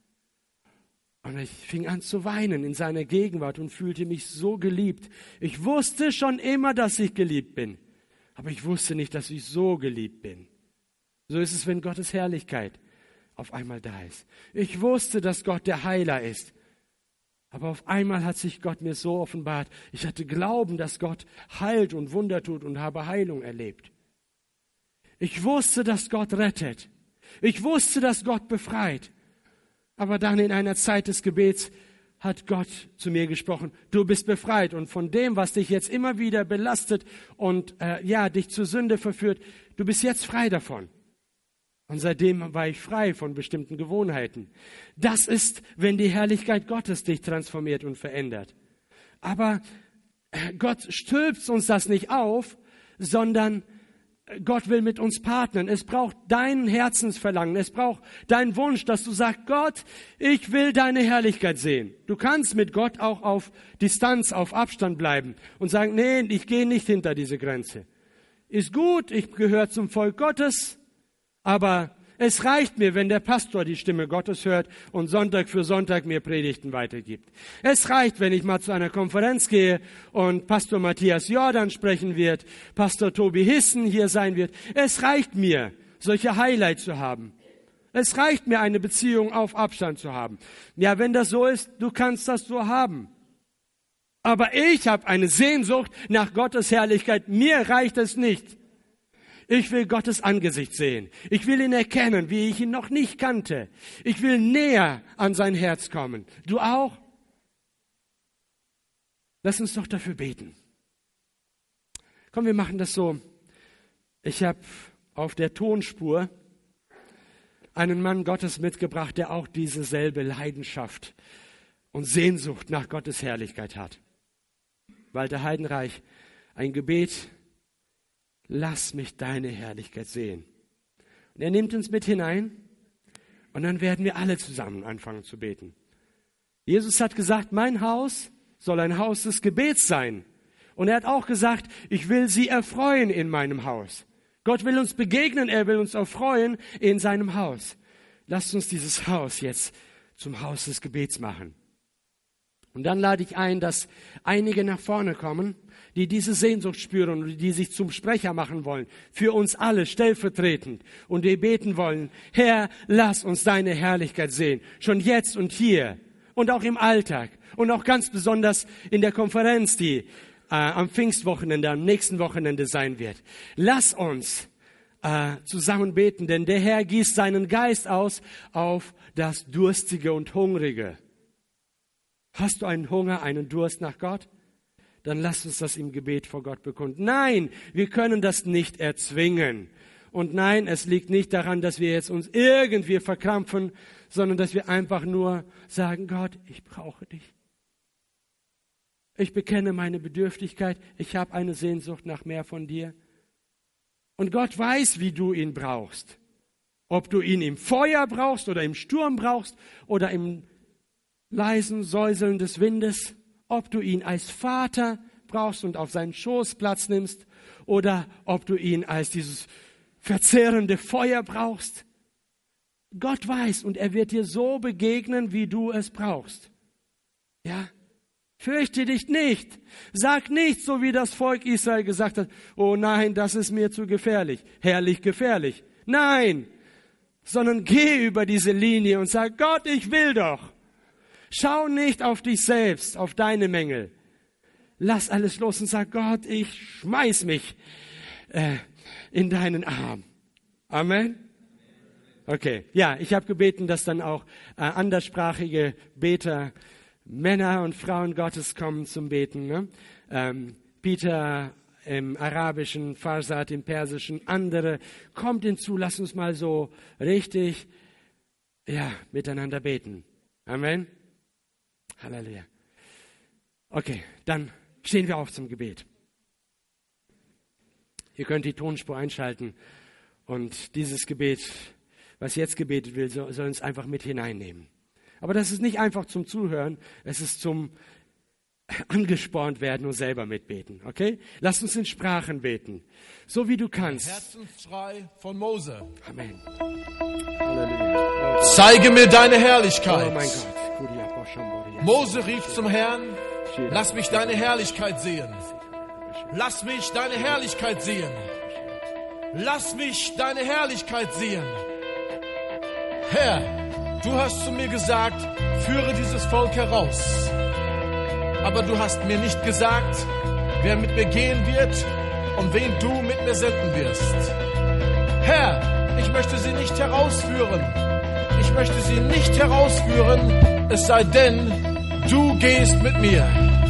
Und ich fing an zu weinen in seiner Gegenwart und fühlte mich so geliebt. Ich wusste schon immer, dass ich geliebt bin. Aber ich wusste nicht, dass ich so geliebt bin. So ist es, wenn Gottes Herrlichkeit auf einmal da ist. Ich wusste, dass Gott der Heiler ist. Aber auf einmal hat sich Gott mir so offenbart. Ich hatte Glauben, dass Gott heilt und Wunder tut und habe Heilung erlebt. Ich wusste, dass Gott rettet. Ich wusste, dass Gott befreit. Aber dann in einer Zeit des Gebets hat Gott zu mir gesprochen, du bist befreit und von dem, was dich jetzt immer wieder belastet und dich zur Sünde verführt, du bist jetzt frei davon. Und seitdem war ich frei von bestimmten Gewohnheiten. Das ist, wenn die Herrlichkeit Gottes dich transformiert und verändert. Aber Gott stülpt uns das nicht auf, sondern Gott will mit uns partnern. Es braucht dein Herzensverlangen. Es braucht deinen Wunsch, dass du sagst, Gott, ich will deine Herrlichkeit sehen. Du kannst mit Gott auch auf Distanz, auf Abstand bleiben und sagen, nee, ich gehe nicht hinter diese Grenze. Ist gut, ich gehöre zum Volk Gottes, aber es reicht mir, wenn der Pastor die Stimme Gottes hört und Sonntag für Sonntag mir Predigten weitergibt. Es reicht, wenn ich mal zu einer Konferenz gehe und Pastor Matthias Jordan sprechen wird, Pastor Tobi Hissen hier sein wird. Es reicht mir, solche Highlights zu haben. Es reicht mir, eine Beziehung auf Abstand zu haben. Ja, wenn das so ist, du kannst das so haben. Aber ich habe eine Sehnsucht nach Gottes Herrlichkeit. Mir reicht es nicht. Ich will Gottes Angesicht sehen. Ich will ihn erkennen, wie ich ihn noch nicht kannte. Ich will näher an sein Herz kommen. Du auch? Lass uns doch dafür beten. Komm, wir machen das so. Ich habe auf der Tonspur einen Mann Gottes mitgebracht, der auch diese selbe Leidenschaft und Sehnsucht nach Gottes Herrlichkeit hat. Walter Heidenreich, ein Gebet: Lass mich deine Herrlichkeit sehen. Und er nimmt uns mit hinein und dann werden wir alle zusammen anfangen zu beten. Jesus hat gesagt, mein Haus soll ein Haus des Gebets sein. Und er hat auch gesagt, ich will sie erfreuen in meinem Haus. Gott will uns begegnen, er will uns erfreuen in seinem Haus. Lasst uns dieses Haus jetzt zum Haus des Gebets machen. Und dann lade ich ein, dass einige nach vorne kommen, die diese Sehnsucht spüren und die sich zum Sprecher machen wollen. Für uns alle stellvertretend. Und die beten wollen, Herr, lass uns deine Herrlichkeit sehen. Schon jetzt und hier. Und auch im Alltag. Und auch ganz besonders in der Konferenz, die am Pfingstwochenende, am nächsten Wochenende sein wird. Lass uns zusammen beten, denn der Herr gießt seinen Geist aus auf das Durstige und Hungrige. Hast du einen Hunger, einen Durst nach Gott? Dann lass uns das im Gebet vor Gott bekunden. Nein, wir können das nicht erzwingen. Und nein, es liegt nicht daran, dass wir jetzt uns irgendwie verkrampfen, sondern dass wir einfach nur sagen, Gott, ich brauche dich. Ich bekenne meine Bedürftigkeit. Ich habe eine Sehnsucht nach mehr von dir. Und Gott weiß, wie du ihn brauchst. Ob du ihn im Feuer brauchst oder im Sturm brauchst oder im leisen Säuseln des Windes, ob du ihn als Vater brauchst und auf seinen Schoß Platz nimmst oder ob du ihn als dieses verzehrende Feuer brauchst. Gott weiß und er wird dir so begegnen, wie du es brauchst. Ja? Fürchte dich nicht. Sag nicht, so wie das Volk Israel gesagt hat, oh nein, das ist mir zu gefährlich. Herrlich gefährlich. Nein, sondern geh über diese Linie und sag, Gott, ich will doch. Schau nicht auf dich selbst, auf deine Mängel. Lass alles los und sag, Gott, ich schmeiß mich in deinen Arm. Amen. Okay, ja, ich habe gebeten, dass dann auch anderssprachige Beter, Männer und Frauen Gottes kommen zum Beten. Ne? Peter im Arabischen, Farsad im Persischen, andere. Kommt hinzu, lass uns mal so richtig miteinander beten. Amen. Halleluja. Okay, dann stehen wir auf zum Gebet. Ihr könnt die Tonspur einschalten und dieses Gebet, was jetzt gebetet wird, soll uns einfach mit hineinnehmen. Aber das ist nicht einfach zum Zuhören, es ist zum angespornt werden und selber mitbeten. Okay? Lasst uns in Sprachen beten, so wie du kannst. Herzensschrei von Mose. Amen. Halleluja. Zeige mir deine Herrlichkeit. Oh mein Gott. Mose rief zum Herrn, lass mich deine Herrlichkeit sehen. Lass mich deine Herrlichkeit sehen. Lass mich deine Herrlichkeit sehen. Herr, du hast zu mir gesagt, führe dieses Volk heraus. Aber du hast mir nicht gesagt, wer mit mir gehen wird und wen du mit mir senden wirst. Herr, ich möchte sie nicht herausführen. Ich möchte sie nicht herausführen, es sei denn, du gehst mit mir.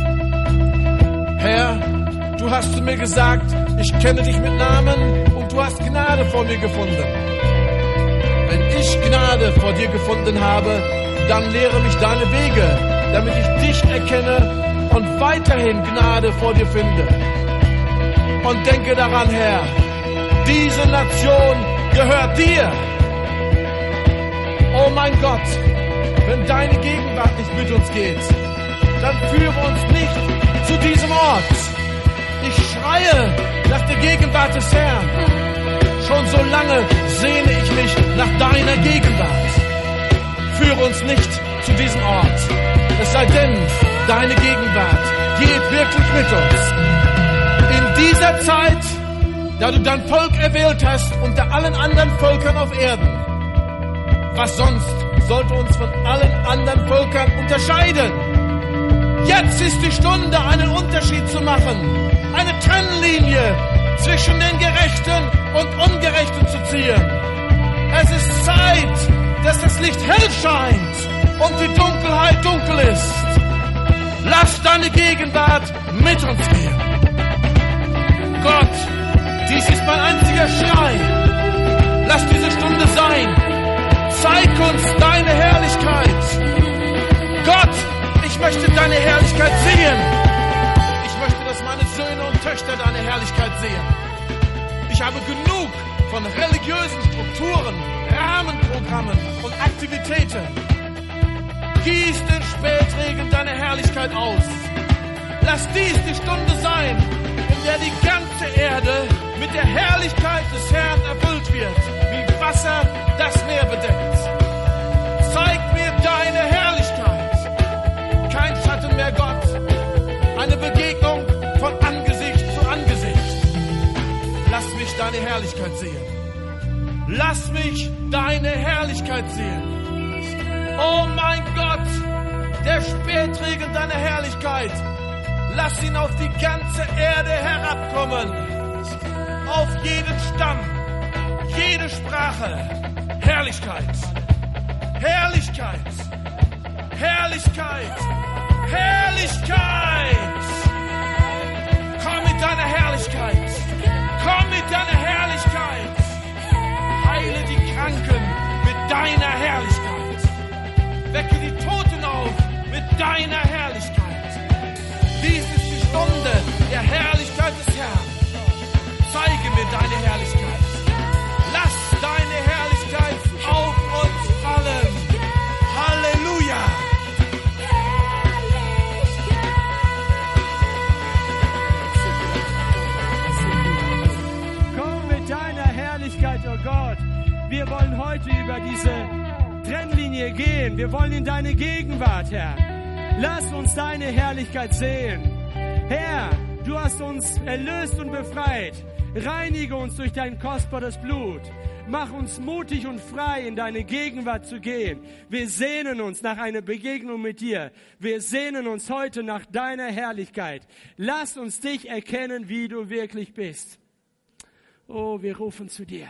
Herr, du hast zu mir gesagt, ich kenne dich mit Namen und du hast Gnade vor mir gefunden. Wenn ich Gnade vor dir gefunden habe, dann lehre mich deine Wege, damit ich dich erkenne und weiterhin Gnade vor dir finde. Und denke daran, Herr, diese Nation gehört dir. Oh mein Gott, wenn deine Gegenwart nicht mit uns geht, dann führe uns nicht zu diesem Ort. Ich schreie nach der Gegenwart des Herrn. Schon so lange sehne ich mich nach deiner Gegenwart. Führe uns nicht zu diesem Ort. Es sei denn, deine Gegenwart geht wirklich mit uns. In dieser Zeit, da du dein Volk erwählt hast unter allen anderen Völkern auf Erden, was sonst sollte uns von allen anderen Völkern unterscheiden? Jetzt ist die Stunde, einen Unterschied zu machen, eine Trennlinie zwischen den Gerechten und Ungerechten zu ziehen. Es ist Zeit, dass das Licht hell scheint und die Dunkelheit dunkel ist. Lass deine Gegenwart mit uns gehen. Gott, dies ist mein einziger Schrei. Lass diese Stunde sein. Zeig uns deine Herrlichkeit. Gott, ich möchte deine Herrlichkeit sehen. Ich möchte, dass meine Söhne und Töchter deine Herrlichkeit sehen. Ich habe genug von religiösen Strukturen, Rahmenprogrammen und Aktivitäten. Gieß den Spätregen deiner Herrlichkeit aus. Lass dies die Stunde sein, in der die ganze Erde mit der Herrlichkeit des Herrn erfüllt wird, wie Wasser das Meer bedeckt. Zeig mir deine Herrlichkeit. Kein Schatten mehr, Gott. Eine Begegnung von Angesicht zu Angesicht. Lass mich deine Herrlichkeit sehen. Lass mich deine Herrlichkeit sehen. Oh mein Gott, der Spätregen deiner Herrlichkeit. Lass ihn auf die ganze Erde herabkommen. Auf jeden Stamm, jede Sprache. Herrlichkeit. Herrlichkeit. Herrlichkeit. Herrlichkeit. Komm mit deiner Herrlichkeit. Komm mit deiner Herrlichkeit. Heile die Kranken mit deiner Herrlichkeit. Wecke die Toten auf mit deiner Herrlichkeit. Dies ist die Stunde der Herrlichkeit des Herrn. Zeige mir deine Herrlichkeit. Lass deine Herrlichkeit auf uns fallen. Halleluja. Komm mit deiner Herrlichkeit, oh Gott. Wir wollen heute über diese Trennlinie gehen. Wir wollen in deine Gegenwart, Herr. Lass uns deine Herrlichkeit sehen. Herr, du hast uns erlöst und befreit. Reinige uns durch dein kostbares Blut. Mach uns mutig und frei, in deine Gegenwart zu gehen. Wir sehnen uns nach einer Begegnung mit dir. Wir sehnen uns heute nach deiner Herrlichkeit. Lass uns dich erkennen, wie du wirklich bist. Oh, wir rufen zu dir.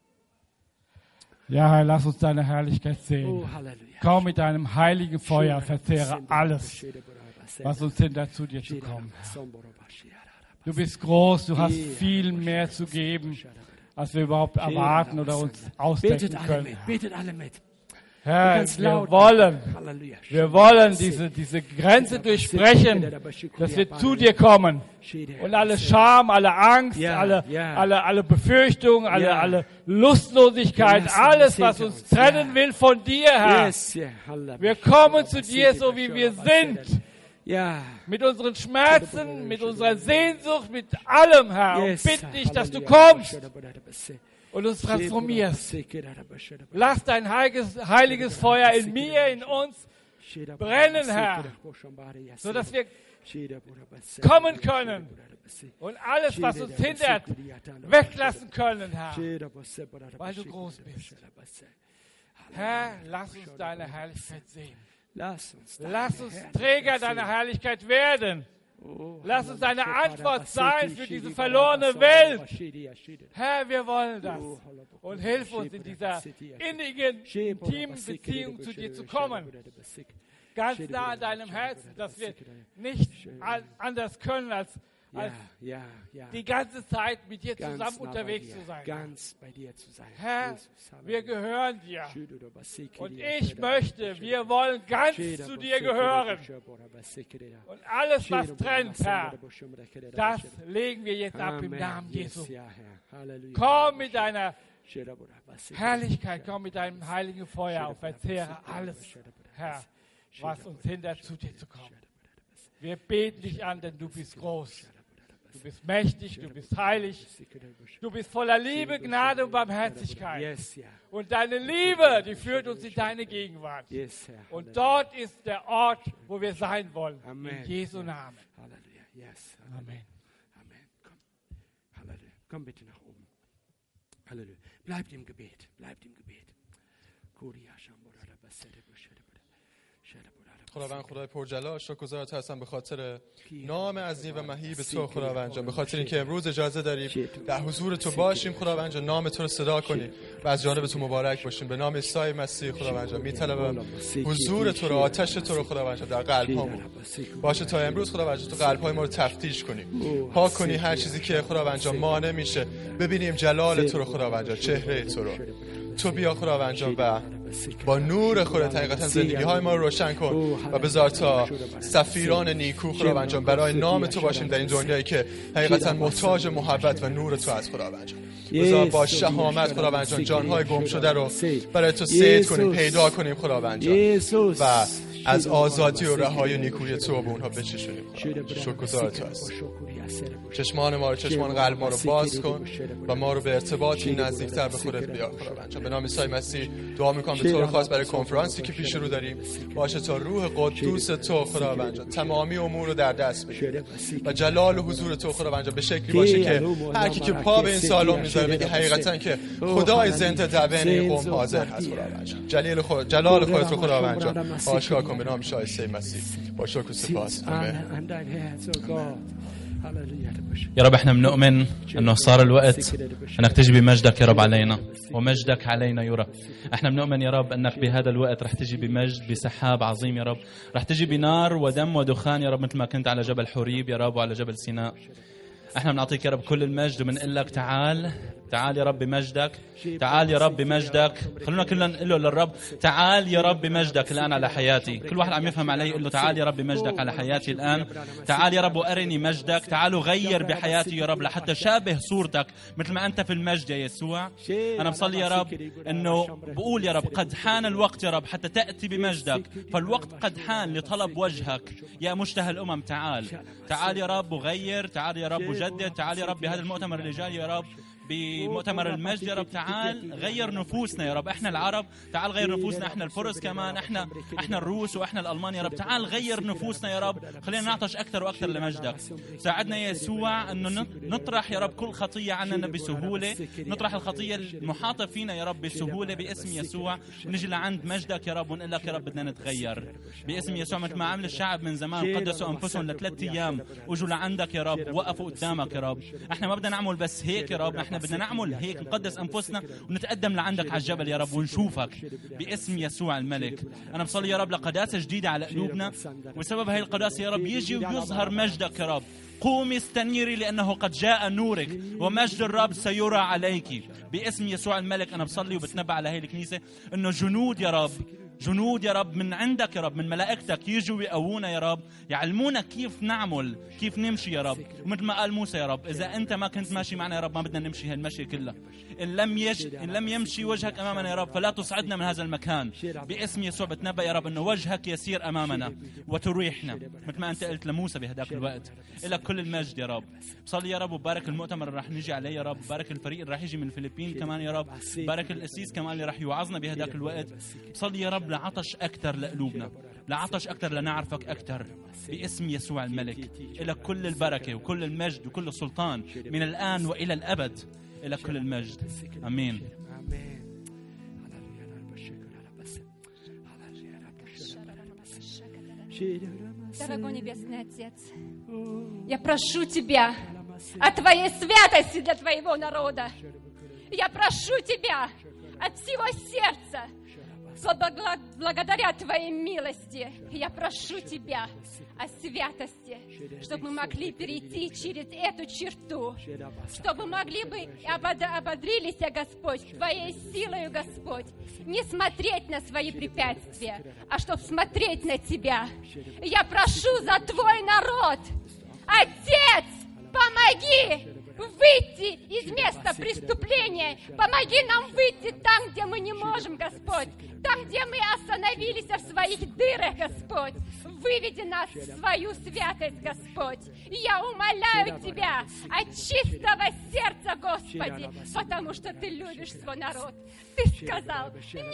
Ja, Herr, lass uns deine Herrlichkeit sehen. Oh, Halleluja. Komm mit deinem heiligen Feuer, verzehre alles, was uns hindert, zu dir zu kommen. Du bist groß, du hast viel mehr zu geben, als wir überhaupt erwarten oder uns ausdenken können. Betet alle mit. Herr, wir wollen diese Grenze durchbrechen, dass wir zu dir kommen und alle Scham, alle Angst, alle Befürchtungen, alle Lustlosigkeit, alles, was uns trennen will von dir, Herr. Wir kommen zu dir, so wie wir sind. Mit unseren Schmerzen, mit unserer Sehnsucht, mit allem, Herr. Und bitte dich, dass du kommst und uns transformierst. Lass dein heiliges Feuer in mir, in uns brennen, Herr, sodass wir kommen können und alles, was uns hindert, weglassen können, Herr, weil du groß bist. Herr, lass uns deine Herrlichkeit sehen. Lass uns Träger deiner Herrlichkeit werden. Lass uns eine Antwort sein für diese verlorene Welt. Herr, wir wollen das. Und hilf uns in dieser innigen, intimen Beziehung zu dir zu kommen. Ganz nah an deinem Herzen, dass wir nicht anders können, als die ganze Zeit mit dir zusammen unterwegs zu sein. Ganz bei dir zu sein. Herr, wir gehören dir. Und ich möchte, wir wollen ganz zu dir gehören. Und alles, was trennt, Herr, das legen wir jetzt ab im Namen Jesu. Komm mit deiner Herrlichkeit, komm mit deinem heiligen Feuer und verzehre alles, Herr, was uns hindert, zu dir zu kommen. Wir beten dich an, denn du bist groß. Du bist mächtig, du bist heilig, du bist voller Liebe, Gnade und Barmherzigkeit. Und deine Liebe, die führt uns in deine Gegenwart. Und dort ist der Ort, wo wir sein wollen. In Jesu Namen. Amen. Halleluja. Komm bitte nach oben. Halleluja. Bleibt im Gebet. Bleibt im Gebet. خداوند خدای پرجلال، شکرگزارت هستم به خاطر نام عظیم و مهیب تو خداوند جان، به خاطر اینکه امروز اجازه داریم در حضور تو باشیم خداوند جان، نام تو رو صدا کنیم و از جانب تو مبارک باشیم. به نام عیسی مسیح خداوند جان میطلبم حضور تو رو، آتش تو رو خداوند جان در قلب‌هامون باشه تا امروز خداوند جان تو قلب‌های ما رو تفتیش کنی، پاک کنی هر چیزی که خداوند جان مانع میشه ببینیم جلال تو رو خداوند جان، چهره تو رو. تو بیا خداوند جان و با نور خودت حقیقتا زندگی‌های ما رو روشن کن و بذار تا سفیران نیکو خداوند جان برای نام تو باشیم در این دنیایی که حقیقتا محتاج محبت و نور تو از خداوند جان. بذار با شهامت خداوند جان جان‌های گم شده رو برای تو صید کنیم، پیدا کنیم خداوند جان و از آزادی و رهایی و نیکویی تو به اونها بچشونیم. شکرگزار تو هستیم. چشمان ما رو، چشمان قلب ما رو باز کن و ما رو به ارتباطی نزدیکتر به خودت بیار خداوند جان. به نام عیسی مسیح دعا میکنم به طور خاص برای کنفرانسی که پیش رو داریم باشه تا روح قدوس تو خداوند جان تمامی امور رو در دست بگیره و جلال و حضور تو خداوند جان به شکلی باشه که هر کی که پا به این سالن میذاره بگه حقیقتا که خدای زنده در بین این قوم حاضر هست خداوند جان. جلال خودت رو خداوند جان آشکار کن به نام عیسی مسیح. با شکر و سپاس. آمین. يا رب احنا بنؤمن انه صار الوقت انك تجي بمجدك يا رب علينا ومجدك علينا يرى. احنا بنؤمن يا رب انك بهذا الوقت رح تجي بمجد بسحاب عظيم يا رب، رح تجي بنار ودم ودخان يا رب مثل ما كنت على جبل حوريب يا رب وعلى جبل سيناء. احنا بنعطيك يا رب كل المجد وبنقول لك تعال تعال يا رب بمجدك، تعال يا رب بمجدك. خلونا كلنا نقول له للرب تعال يا رب بمجدك الآن على حياتي. كل واحد عم يفهم علي يقول له تعال يا رب بمجدك على حياتي الآن. تعال يا رب وأرني مجدك، تعال وغير بحياتي يا رب لحتى شابه صورتك مثل ما أنت في المجد يا يسوع. أنا بصلي يا رب إنه بقول يا رب قد حان الوقت يا رب حتى تأتي بمجدك، فالوقت قد حان لطلب وجهك يا مشتهى الأمم. تعال تعال يا رب وغير، تعال يا رب وجدد، تعال يا رب بهذا المؤتمر اللي جاي يا رب بمؤتمر المجد يا رب. تعال غير نفوسنا يا رب، احنا العرب تعال غير نفوسنا، احنا الفرس كمان، احنا الروس واحنا الالمان يا رب. تعال غير نفوسنا يا رب، خلينا نعطش اكثر واكثر لمجدك. ساعدنا يا يسوع انه نطرح يا رب كل خطيه عننا بسهوله، نطرح الخطيه المحاطه فينا يا رب بسهوله باسم يسوع، ونجي لعند مجدك يا رب ونقول لك يا رب بدنا نتغير باسم يسوع مثل ما عمل الشعب من زمان. قدسوا انفسهم ل3 ايام واجوا لعندك يا رب، وقفوا قدامك يا رب. احنا ما بدنا نعمل بس هيك يا رب، احنا بدنا نعمل هيك، نقدس أنفسنا ونتقدم لعندك على الجبل يا رب ونشوفك باسم يسوع الملك. أنا بصلي يا رب لقداسة جديدة على قلوبنا، وسبب هاي القداسة يا رب يجي ويظهر مجدك يا رب. قومي استنيري لأنه قد جاء نورك ومجد الرب سيرى عليك باسم يسوع الملك. أنا بصلي وبتنبأ على هاي الكنيسة إنه جنود يا رب، جنود يا رب من عندك يا رب، من ملائكتك يجوا يقوونا يا رب، يعلمونا كيف نعمل، كيف نمشي يا رب. ومثل ما قال موسى يا رب إذا أنت ما كنت ماشي معنا يا رب ما بدنا نمشي هالمشي كلها. إن لم يمشي وجهك أمامنا يا رب فلا تصعدنا من هذا المكان باسم يسوع. بتنبأ يا رب إنه وجهك يسير أمامنا وتريحنا مثل ما أنت قلت لموسى بهداك الوقت. إلك كل المجد يا رب. صلي يا رب وبارك المؤتمر اللي راح نجي عليه يا رب، بارك الفريق اللي راح يجي من الفلبين كمان يا رب، بارك القسيس كمان اللي راح يوعظنا بهداك الوقت. صلي يا رب لعطش أكثر لقلوبنا، لعطش أكثر لنعرفك أكثر باسم يسوع الملك. إلى كل البركة وكل المجد وكل السلطان من الآن وإلى الأبد. إلى كل المجد. آمين. Дорогой Небесный Отец, я прошу Тебя о Твоей святости для Твоего народа. Я прошу Тебя от всего сердца, благодаря Твоей милости, я прошу Тебя о святости, чтобы мы могли перейти через эту черту, чтобы могли бы ободрились, Господь, Твоей силой, Господь, не смотреть на свои препятствия, а чтобы смотреть на Тебя. Я прошу за Твой народ. Отец, помоги выйти из места преступления. Помоги нам выйти там, где мы не можем, Господь. Там, где мы остановились в своих дырах, Господь. Выведи нас в свою святость, Господь. Я умоляю Тебя от чистого сердца, Господи, потому что Ты любишь свой народ. Ты сказал,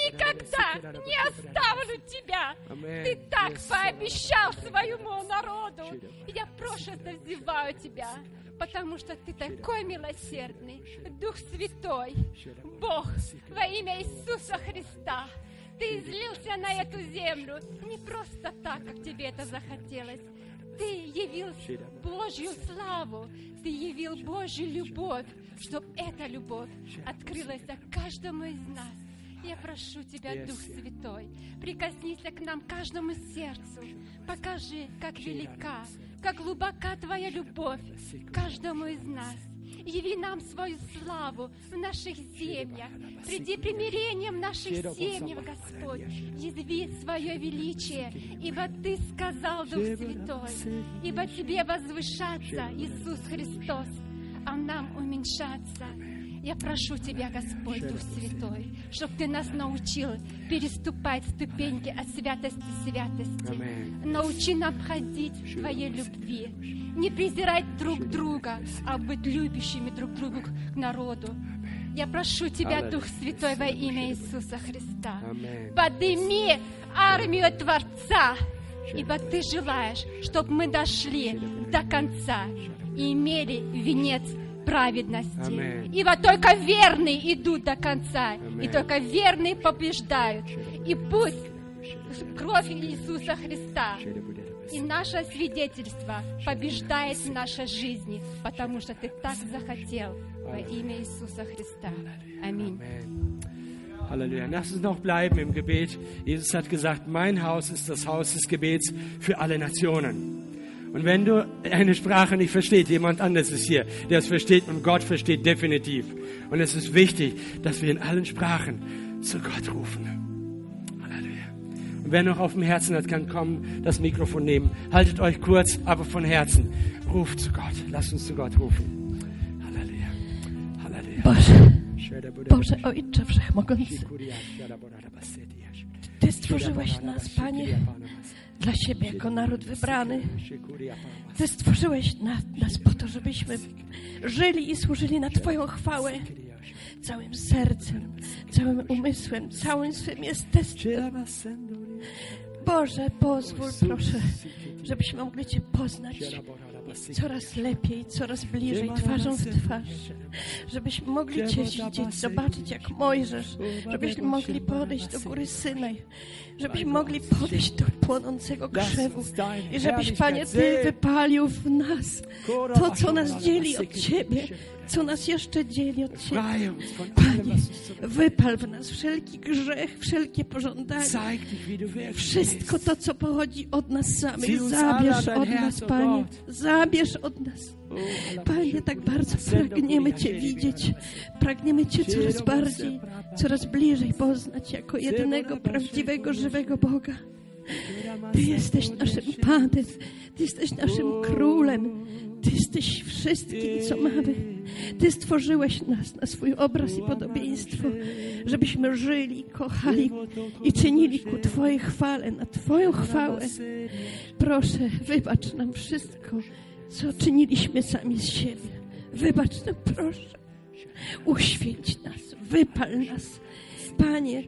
никогда не оставлю Тебя. Ты так пообещал своему народу. Я просто взываю Тебя, потому что Ты такой милосердный, Дух Святой, Бог, во имя Иисуса Христа. Ты излился на эту землю не просто так, как Тебе это захотелось. Ты явил Божью славу, Ты явил Божью любовь, чтобы эта любовь открылась каждому из нас. Я прошу Тебя, Дух Святой, прикоснись к нам, каждому сердцу. Покажи, как велика, как глубока Твоя любовь к каждому из нас. Яви нам свою славу в наших семьях. Приди примирением в наших семьях, Господь. Яви свое величие, ибо Ты сказал, Дух Святой, ибо Тебе возвышаться, Иисус Христос, а нам уменьшаться. Я прошу Тебя, Господь, Дух Святой, чтобы Ты нас научил переступать ступеньки от святости к святости. Научи нам ходить в Твоей любви, не презирать друг друга, а быть любящими друг другу к народу. Я прошу Тебя, Дух Святой, во имя Иисуса Христа, подними армию Творца, ибо Ты желаешь, чтобы мы дошли до конца и имели венец праведности. Amen. Ибо только верные идут до конца, и только верные побеждают. И пусть кровь Иисуса Христа и наше свидетельство побеждает в нашей жизни, потому что Ты так захотел во имя Иисуса Христа. Аминь. Halleluja. Lass uns noch bleiben im Gebet. Jesus hat gesagt, mein Haus ist das Haus des Gebets für alle Nationen. Und wenn du eine Sprache nicht verstehst, jemand anderes ist hier, der es versteht und Gott versteht definitiv. Und es ist wichtig, dass wir in allen Sprachen zu Gott rufen. Halleluja. Und wer noch auf dem Herzen hat, kann kommen, das Mikrofon nehmen. Haltet euch kurz, aber von Herzen. Ruft zu Gott. Lasst uns zu Gott rufen. Halleluja. Halleluja. Boże Ojcze Wszechmogący, Ty stworzyłeś nas, Panie, dla siebie jako naród wybrany. Ty stworzyłeś nas po to, żebyśmy żyli i służyli na Twoją chwałę całym sercem, całym umysłem, całym swym jestestwem. Boże, pozwól, proszę, żebyśmy mogli Cię poznać coraz lepiej, coraz bliżej, twarzą w twarz. Żebyśmy mogli Cię widzieć, zobaczyć jak Mojżesz. Żebyśmy mogli podejść do góry Synaj. Żebyśmy mogli podejść do płonącego krzewu. I żebyś, Panie, Ty wypalił w nas to, co nas dzieli od Ciebie. Co nas jeszcze dzieli od Ciebie. Panie, wypal w nas wszelki grzech, wszelkie pożądania. Wszystko to, co pochodzi od nas samych. Zabierz od nas, Panie. Zabierz od nas. Panie, tak bardzo pragniemy Cię widzieć. Pragniemy Cię coraz bardziej, coraz bliżej poznać jako jedynego, prawdziwego, żywego Boga. Ty jesteś naszym Panem. Ty jesteś naszym Królem. Ty jesteś wszystkim, co mamy. Ty stworzyłeś nas na swój obraz i podobieństwo, żebyśmy żyli, kochali i czynili ku Twojej chwale, na Twoją chwałę. Proszę, wybacz nam wszystko, co czyniliśmy sami z siebie. Wybacz nam, proszę. Uświęć nas, wypal nas. Panie,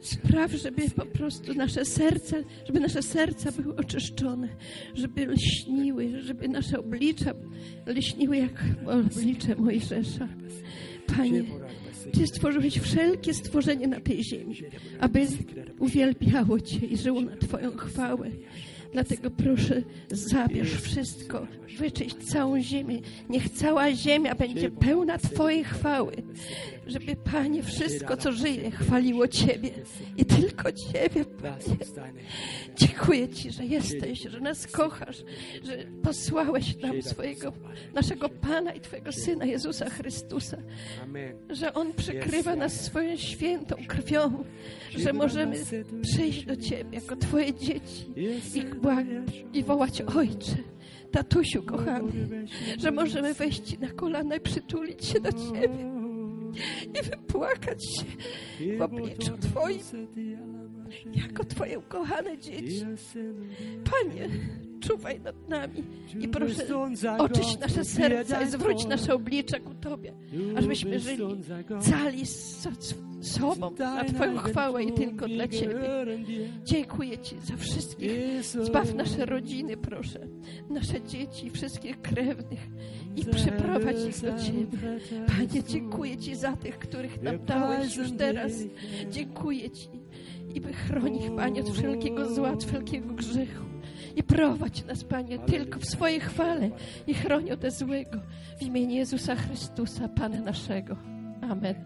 Spraw, żeby po prostu nasze serca były oczyszczone, żeby lśniły, żeby nasze oblicza lśniły jak oblicze Mojżesza. Panie, Ty stworzyłeś wszelkie stworzenie na tej ziemi, aby uwielbiało Cię i żyło na Twoją chwałę. Dlatego proszę, zabierz wszystko, wyczyść całą ziemię. Niech cała ziemia będzie pełna Twojej chwały. Żeby, Panie, wszystko, co żyje, chwaliło Ciebie. I tylko Ciebie, Panie. Dziękuję Ci, że jesteś, że nas kochasz, że posłałeś nam naszego Pana i Twojego Syna, Jezusa Chrystusa. Że On przykrywa nas swoją świętą krwią, że możemy przyjść do Ciebie jako Twoje dzieci i wołać: Ojcze, tatusiu kochany, że możemy wejść na kolana i przytulić się do Ciebie i wypłakać się w obliczu Twoim jako Twoje ukochane dzieci. Panie, czuwaj nad nami i proszę, oczyść nasze serca i zwróć nasze oblicze ku Tobie, ażebyśmy żyli cali z sobą na Twoją chwałę i tylko dla Ciebie. Dziękuję Ci za wszystkich. Zbaw nasze rodziny, proszę, nasze dzieci, wszystkich krewnych i przyprowadź ich do Ciebie. Panie, dziękuję Ci za tych, których nam dałeś już teraz. Dziękuję Ci i wychroń ich, Panie, od wszelkiego zła, od wszelkiego grzechu. I prowadź nas, Panie, tylko w swojej chwale i chroń ode złego. W imieniu Jezusa Chrystusa, Pana naszego. Amen.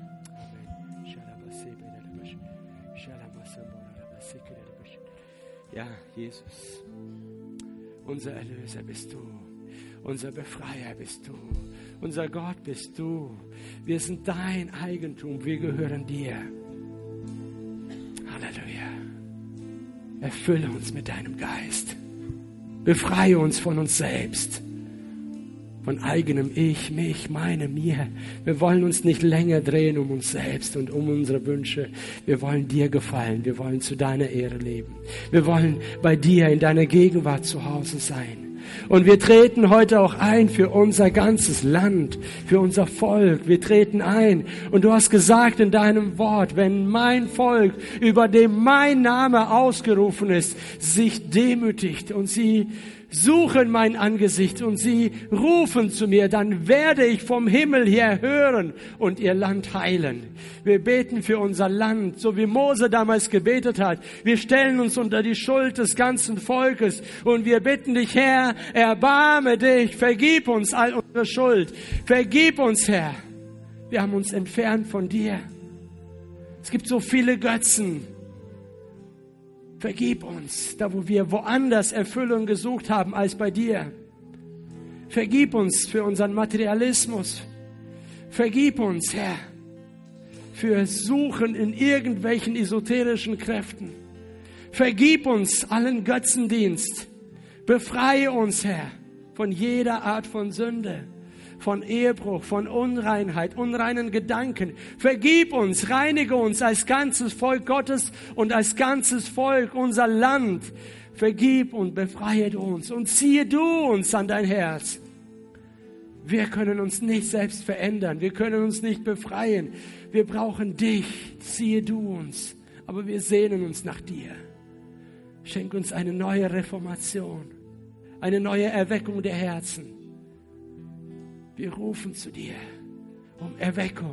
Ja, Jesus, unser Erlöser bist du, unser Befreier bist du, unser Gott bist du. Wir sind dein Eigentum, wir gehören dir. Halleluja. Erfülle uns mit deinem Geist. Befreie uns von uns selbst, von eigenem Ich, mich, meine, mir. Wir wollen uns nicht länger drehen um uns selbst und um unsere Wünsche. Wir wollen dir gefallen. Wir wollen zu deiner Ehre leben. Wir wollen bei dir in deiner Gegenwart zu Hause sein. Und wir treten heute auch ein für unser ganzes Land, für unser Volk. Wir treten ein. Und du hast gesagt in deinem Wort, wenn mein Volk, über dem mein Name ausgerufen ist, sich demütigt und sie suchen mein Angesicht und sie rufen zu mir, dann werde ich vom Himmel her hören und ihr Land heilen. Wir beten für unser Land, so wie Mose damals gebetet hat. Wir stellen uns unter die Schuld des ganzen Volkes und wir bitten dich, Herr, erbarme dich, vergib uns all unsere Schuld. Vergib uns, Herr. Wir haben uns entfernt von dir. Es gibt so viele Götzen. Vergib uns, da wo wir woanders Erfüllung gesucht haben als bei dir. Vergib uns für unseren Materialismus. Vergib uns, Herr, für Suchen in irgendwelchen esoterischen Kräften. Vergib uns allen Götzendienst. Befreie uns, Herr, von jeder Art von Sünde, von Ehebruch, von Unreinheit, unreinen Gedanken. Vergib uns, reinige uns als ganzes Volk Gottes und als ganzes Volk unser Land. Vergib und befreie uns und ziehe du uns an dein Herz. Wir können uns nicht selbst verändern, wir können uns nicht befreien. Wir brauchen dich, ziehe du uns, aber wir sehnen uns nach dir. Schenk uns eine neue Reformation, eine neue Erweckung der Herzen. Wir rufen zu dir um Erweckung.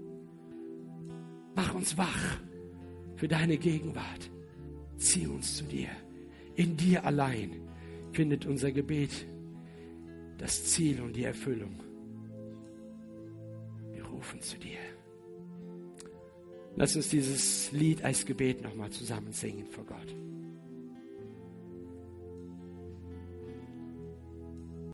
Mach uns wach für deine Gegenwart. Zieh uns zu dir. In dir allein findet unser Gebet das Ziel und die Erfüllung. Wir rufen zu dir. Lass uns dieses Lied als Gebet nochmal zusammen singen vor Gott.